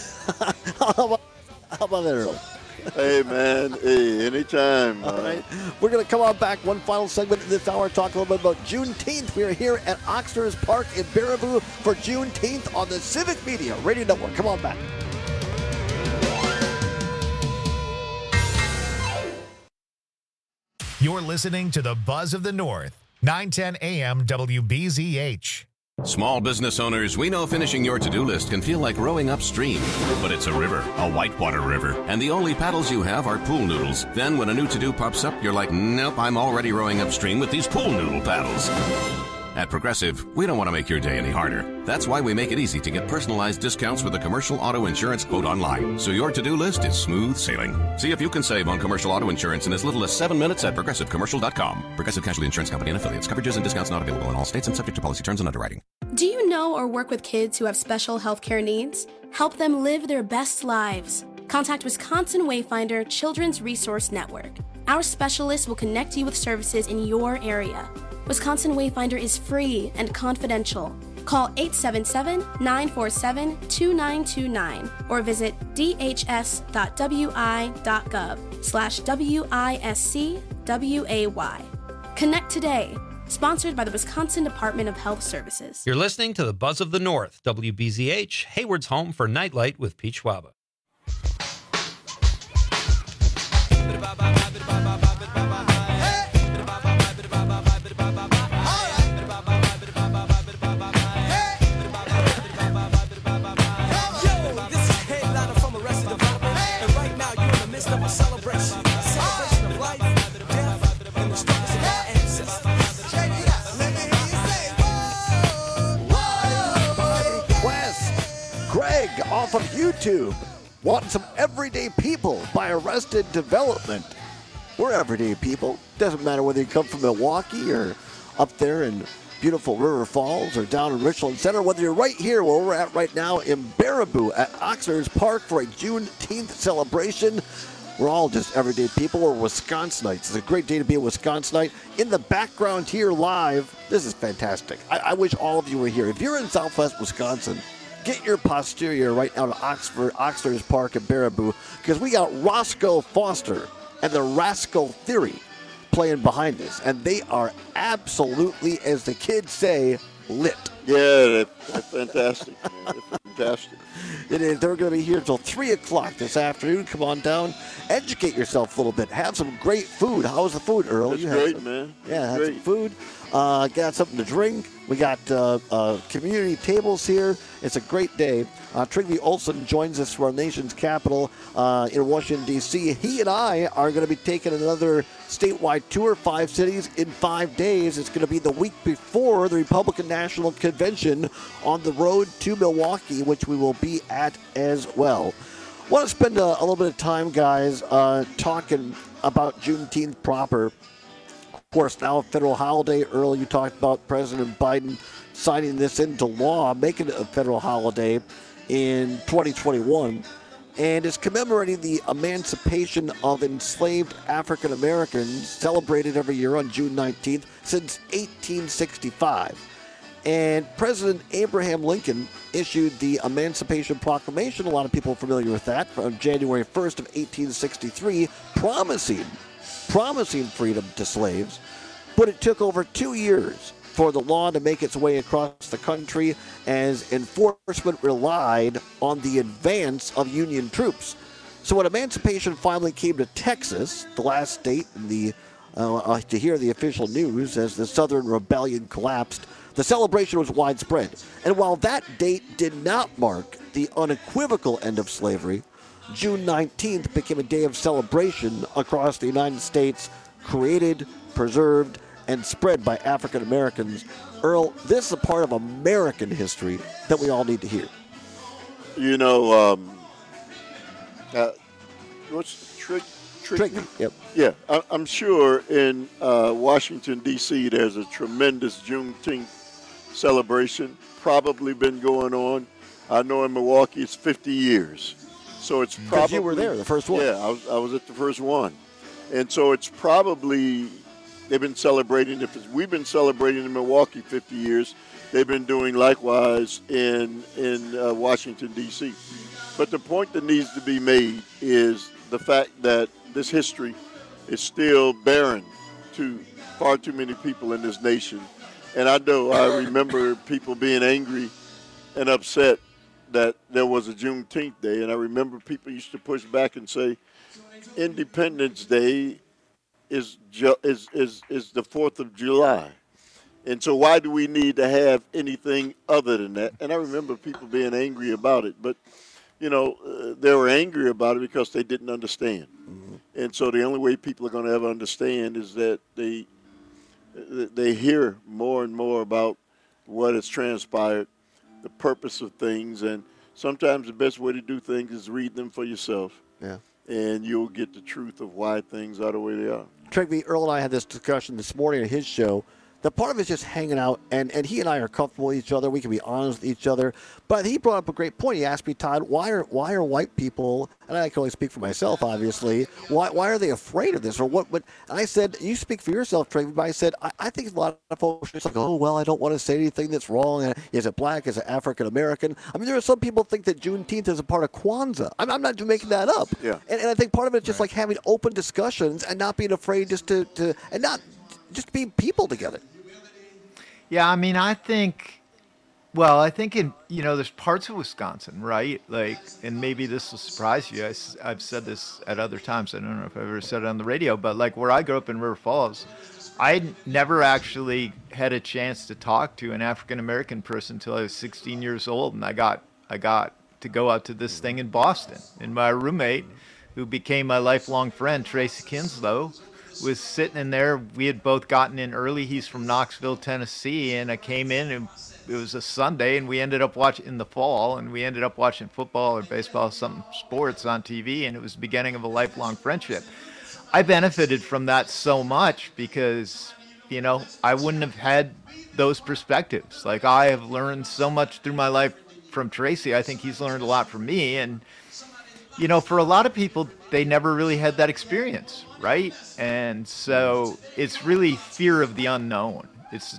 Speaker 18: How about that, Earl?
Speaker 19: Hey, man. Hey, anytime.
Speaker 18: All right. We're going to come on back. One final segment in this hour, talk a little bit about Juneteenth. We are here at Oxnard's Park in Baraboo for Juneteenth on the Civic Media Radio Network. Come on back.
Speaker 1: You're listening to the Buzz of the North, 910 AM WBZH.
Speaker 6: Small business owners, we know finishing your to-do list can feel like rowing upstream. But it's a river, a whitewater river, and the only paddles you have are pool noodles. Then when a new to-do pops up, you're like, nope, I'm already rowing upstream with these pool noodle paddles. At Progressive, we don't want to make your day any harder. That's why we make it easy to get personalized discounts with a commercial auto insurance quote online, so your to-do list is smooth sailing. See if you can save on commercial auto insurance in as little as 7 minutes at ProgressiveCommercial.com. Progressive Casualty Insurance Company and Affiliates. Coverages and discounts not available in all states and subject to policy terms and underwriting.
Speaker 9: Do you know or work with kids who have special healthcare needs? Help them live their best lives. Contact Wisconsin Wayfinder Children's Resource Network. Our specialists will connect you with services in your area. Wisconsin Wayfinder is free and confidential. Call 877-947-2929 or visit dhs.wi.gov/WISCWAY. Connect today. Sponsored by the Wisconsin Department of Health Services.
Speaker 12: You're listening to the Buzz of the North, WBZH, Hayward's home for Nightlight with Pete Schwaba.
Speaker 18: Off of YouTube, wanting some everyday people by Arrested Development. We're everyday people. Doesn't matter whether you come from Milwaukee or up there in beautiful River Falls or down in Richland Center, whether you're right here where we're at right now in Baraboo at Oxnard's Park for a Juneteenth celebration. We're all just everyday people. We're Wisconsinites. It's a great day to be a Wisconsinite. In the background here live, this is fantastic. I wish all of you were here. If you're in Southwest Wisconsin, get your posterior right now to Oxnard's Park at Baraboo, because we got Roscoe Foster and the Rascal Theory playing behind us, and they are absolutely, as the kids say, lit.
Speaker 19: Yeah, they're fantastic, man. They're fantastic.
Speaker 18: It is. They're going to be here until 3 o'clock this afternoon. Come on down. Educate yourself a little bit. Have some great food. How's the food, Earl?
Speaker 19: It's great, man.
Speaker 18: Yeah, have some food. Got something to drink. We got community tables here. It's a great day. Trygve Olsen joins us from our nation's capital in Washington, D.C. He and I are going to be taking another statewide tour, 5 cities in 5 days. It's going to be the week before the Republican National Convention on the road to Milwaukee, which we will be at as well. Want to spend a little bit of time, guys, talking about Juneteenth proper. Of course, now a federal holiday. Earl, you talked about President Biden signing this into law, making it a federal holiday in 2021. And it's commemorating the emancipation of enslaved African Americans, celebrated every year on June 19th since 1865. And President Abraham Lincoln issued the Emancipation Proclamation, a lot of people are familiar with that, on January 1st of 1863, promising freedom to slaves. But it took over 2 years for the law to make its way across the country as enforcement relied on the advance of Union troops. So when emancipation finally came to Texas, the last state in the to hear the official news as the Southern Rebellion collapsed, the celebration was widespread. And while that date did not mark the unequivocal end of slavery, June 19th became a day of celebration across the United States, created, preserved, and spread by African Americans. Earl, this is a part of American history that we all need to hear.
Speaker 19: You know, what's
Speaker 18: Trygve? Yep.
Speaker 19: Yeah, I'm sure in Washington, D.C., there's a tremendous Juneteenth celebration, probably been going on. I know in Milwaukee it's 50 years. So it's probably...
Speaker 18: Because you were there, the first one.
Speaker 19: Yeah, I was at the first one. And so it's probably... They've been celebrating, we've been celebrating in Milwaukee 50 years, they've been doing likewise in Washington, D.C. But the point that needs to be made is the fact that this history is still barren to far too many people in this nation. And I remember people being angry and upset that there was a Juneteenth Day. And I remember people used to push back and say, Independence Day is the 4th of July. And so why do we need to have anything other than that? And I remember people being angry about it, but, they were angry about it because they didn't understand. Mm-hmm. And so the only way people are going to ever understand is that they hear more and more about what has transpired, the purpose of things, and sometimes the best way to do things is read them for yourself.
Speaker 18: Yeah.
Speaker 19: And you'll get the truth of why things are the way they are.
Speaker 18: Tregby, Earl and I had this discussion this morning on his show. The part of it is just hanging out, and he and I are comfortable with each other. We can be honest with each other. But he brought up a great point. He asked me, Todd, why are white people, and I can only speak for myself, obviously, why are they afraid of this? Or what? And I said, you speak for yourself, Tregby, but I said, I think a lot of folks are just like, oh, well, I don't want to say anything that's wrong. Is it black? Is it African-American? I mean, there are some people who think that Juneteenth is a part of Kwanzaa. I'm not making that up.
Speaker 19: Yeah.
Speaker 18: And I think part of it is just like having open discussions and not being afraid just to and not just being people together.
Speaker 21: Yeah, I mean, I think in, there's parts of Wisconsin, right? Like, and maybe this will surprise you. I've said this at other times. I don't know if I've ever said it on the radio, but like where I grew up in River Falls, I never actually had a chance to talk to an African-American person until I was 16 years old. And I got to go out to this thing in Boston. And my roommate, who became my lifelong friend, Tracy Kinslow, was sitting in there. We had both gotten in early. He's from Knoxville, Tennessee, and I came in, and it was a Sunday, and we ended up watching in the fall, and we ended up watching football or baseball, some sports on TV, and it was the beginning of a lifelong friendship. I benefited from that so much because, I wouldn't have had those perspectives. Like, I have learned so much through my life from Tracy. I think he's learned a lot from me, and for a lot of people, they never really had that experience, right? And so it's really fear of the unknown. It's,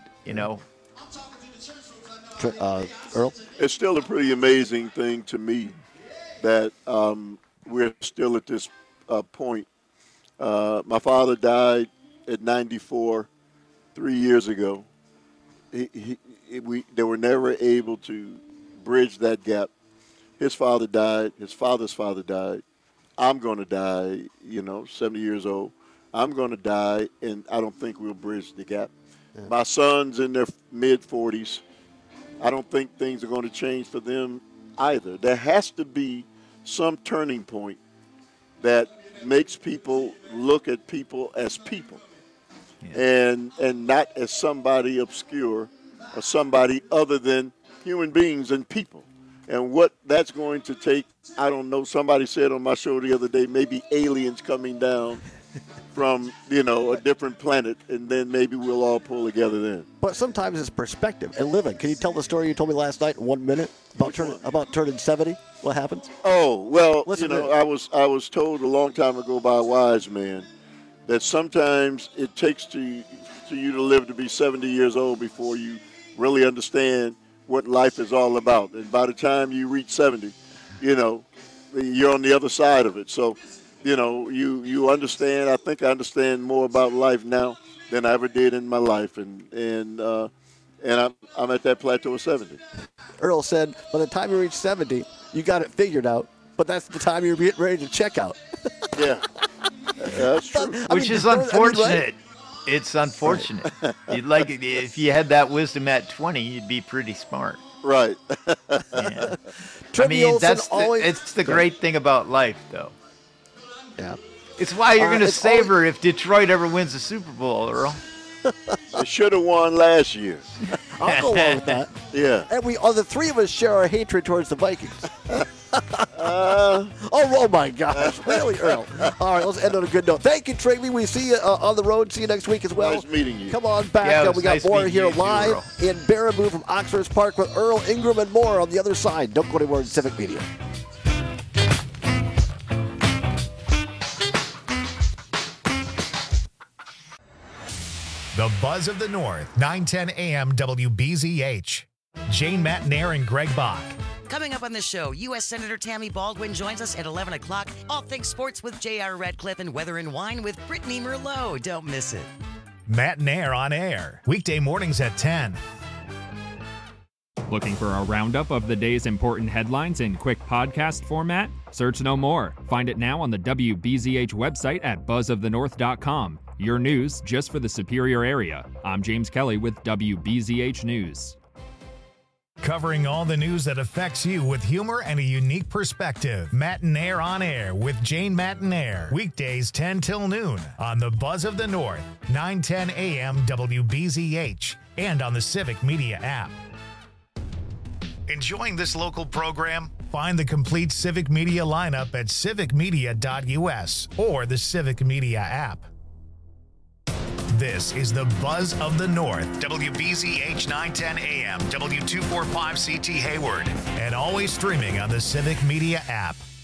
Speaker 18: Earl?
Speaker 19: It's still a pretty amazing thing to me that we're still at this point. My father died at 94 3 years ago. They were never able to bridge that gap. His father died. His father's father died. I'm going to die, 70 years old. I'm going to die, and I don't think we'll bridge the gap. Yeah. My son's in their mid-40s. I don't think things are going to change for them either. There has to be some turning point that makes people look at people as people, and not as somebody obscure or somebody other than human beings and people. And what that's going to take, I don't know. Somebody said on my show the other day, maybe aliens coming down from, a different planet, and then maybe we'll all pull together then.
Speaker 18: But sometimes it's perspective and living. Can you tell the story you told me last night in 1 minute about turning 70? What happens?
Speaker 19: Oh, well,
Speaker 18: Listen,
Speaker 19: I was told a long time ago by a wise man that sometimes it takes to you to live to be 70 years old before you really understand what life is all about. And by the time you reach 70, you're on the other side of it. So, you understand. I think I understand more about life now than I ever did in my life. And I'm at that plateau of 70.
Speaker 18: Earl said, by the time you reach 70, you got it figured out. But that's the time you're getting ready to check out.
Speaker 19: Yeah. That's true.
Speaker 21: Which is unfortunate. It's unfortunate. Right. If you had that wisdom at 20, you'd be pretty smart.
Speaker 19: Right.
Speaker 21: Yeah. I mean, it's the great thing about life, though.
Speaker 18: Yeah.
Speaker 21: It's why you're going to savor if Detroit ever wins the Super Bowl, Earl.
Speaker 19: They should have won last year.
Speaker 18: I'll go along with that.
Speaker 19: Yeah.
Speaker 18: And the three of us share our hatred towards the Vikings. Oh my gosh. Really, Earl? All right, let's end on a good note. Thank you, Tregby. We see you on the road. See you next week as well.
Speaker 19: Nice meeting you.
Speaker 18: Come on back.
Speaker 21: Yeah,
Speaker 18: We got
Speaker 21: nice
Speaker 18: more here
Speaker 21: too,
Speaker 18: live
Speaker 21: Earl.
Speaker 18: in Baraboo from Oxford Park with Earl Ingram and more on the other side. Don't go anywhere in Civic Media.
Speaker 1: The Buzz of the North, 910 AM WBZH. Jane Matnair and Greg Bach.
Speaker 2: Coming up on the show, U.S. Senator Tammy Baldwin joins us at 11 o'clock. All things sports with J.R. Radcliffe and Weather and Wine with Brittany Merlot. Don't miss it.
Speaker 1: Matnair on air, weekday mornings at 10.
Speaker 13: Looking for a roundup of the day's important headlines in quick podcast format? Search no more. Find it now on the WBZH website at buzzofthenorth.com. Your news just for the Superior area. I'm James Kelly with WBZH News.
Speaker 1: Covering all the news that affects you with humor and a unique perspective. Matinaire on Air with Jane Matinaire. Weekdays 10 till noon on the Buzz of the North, 9:10 a.m. WBZH, and on the Civic Media app. Enjoying this local program? Find the complete Civic Media lineup at civicmedia.us or the Civic Media app. This is the Buzz of the North, WBZH 910 AM, W245CT Hayward, and always streaming on the Civic Media app.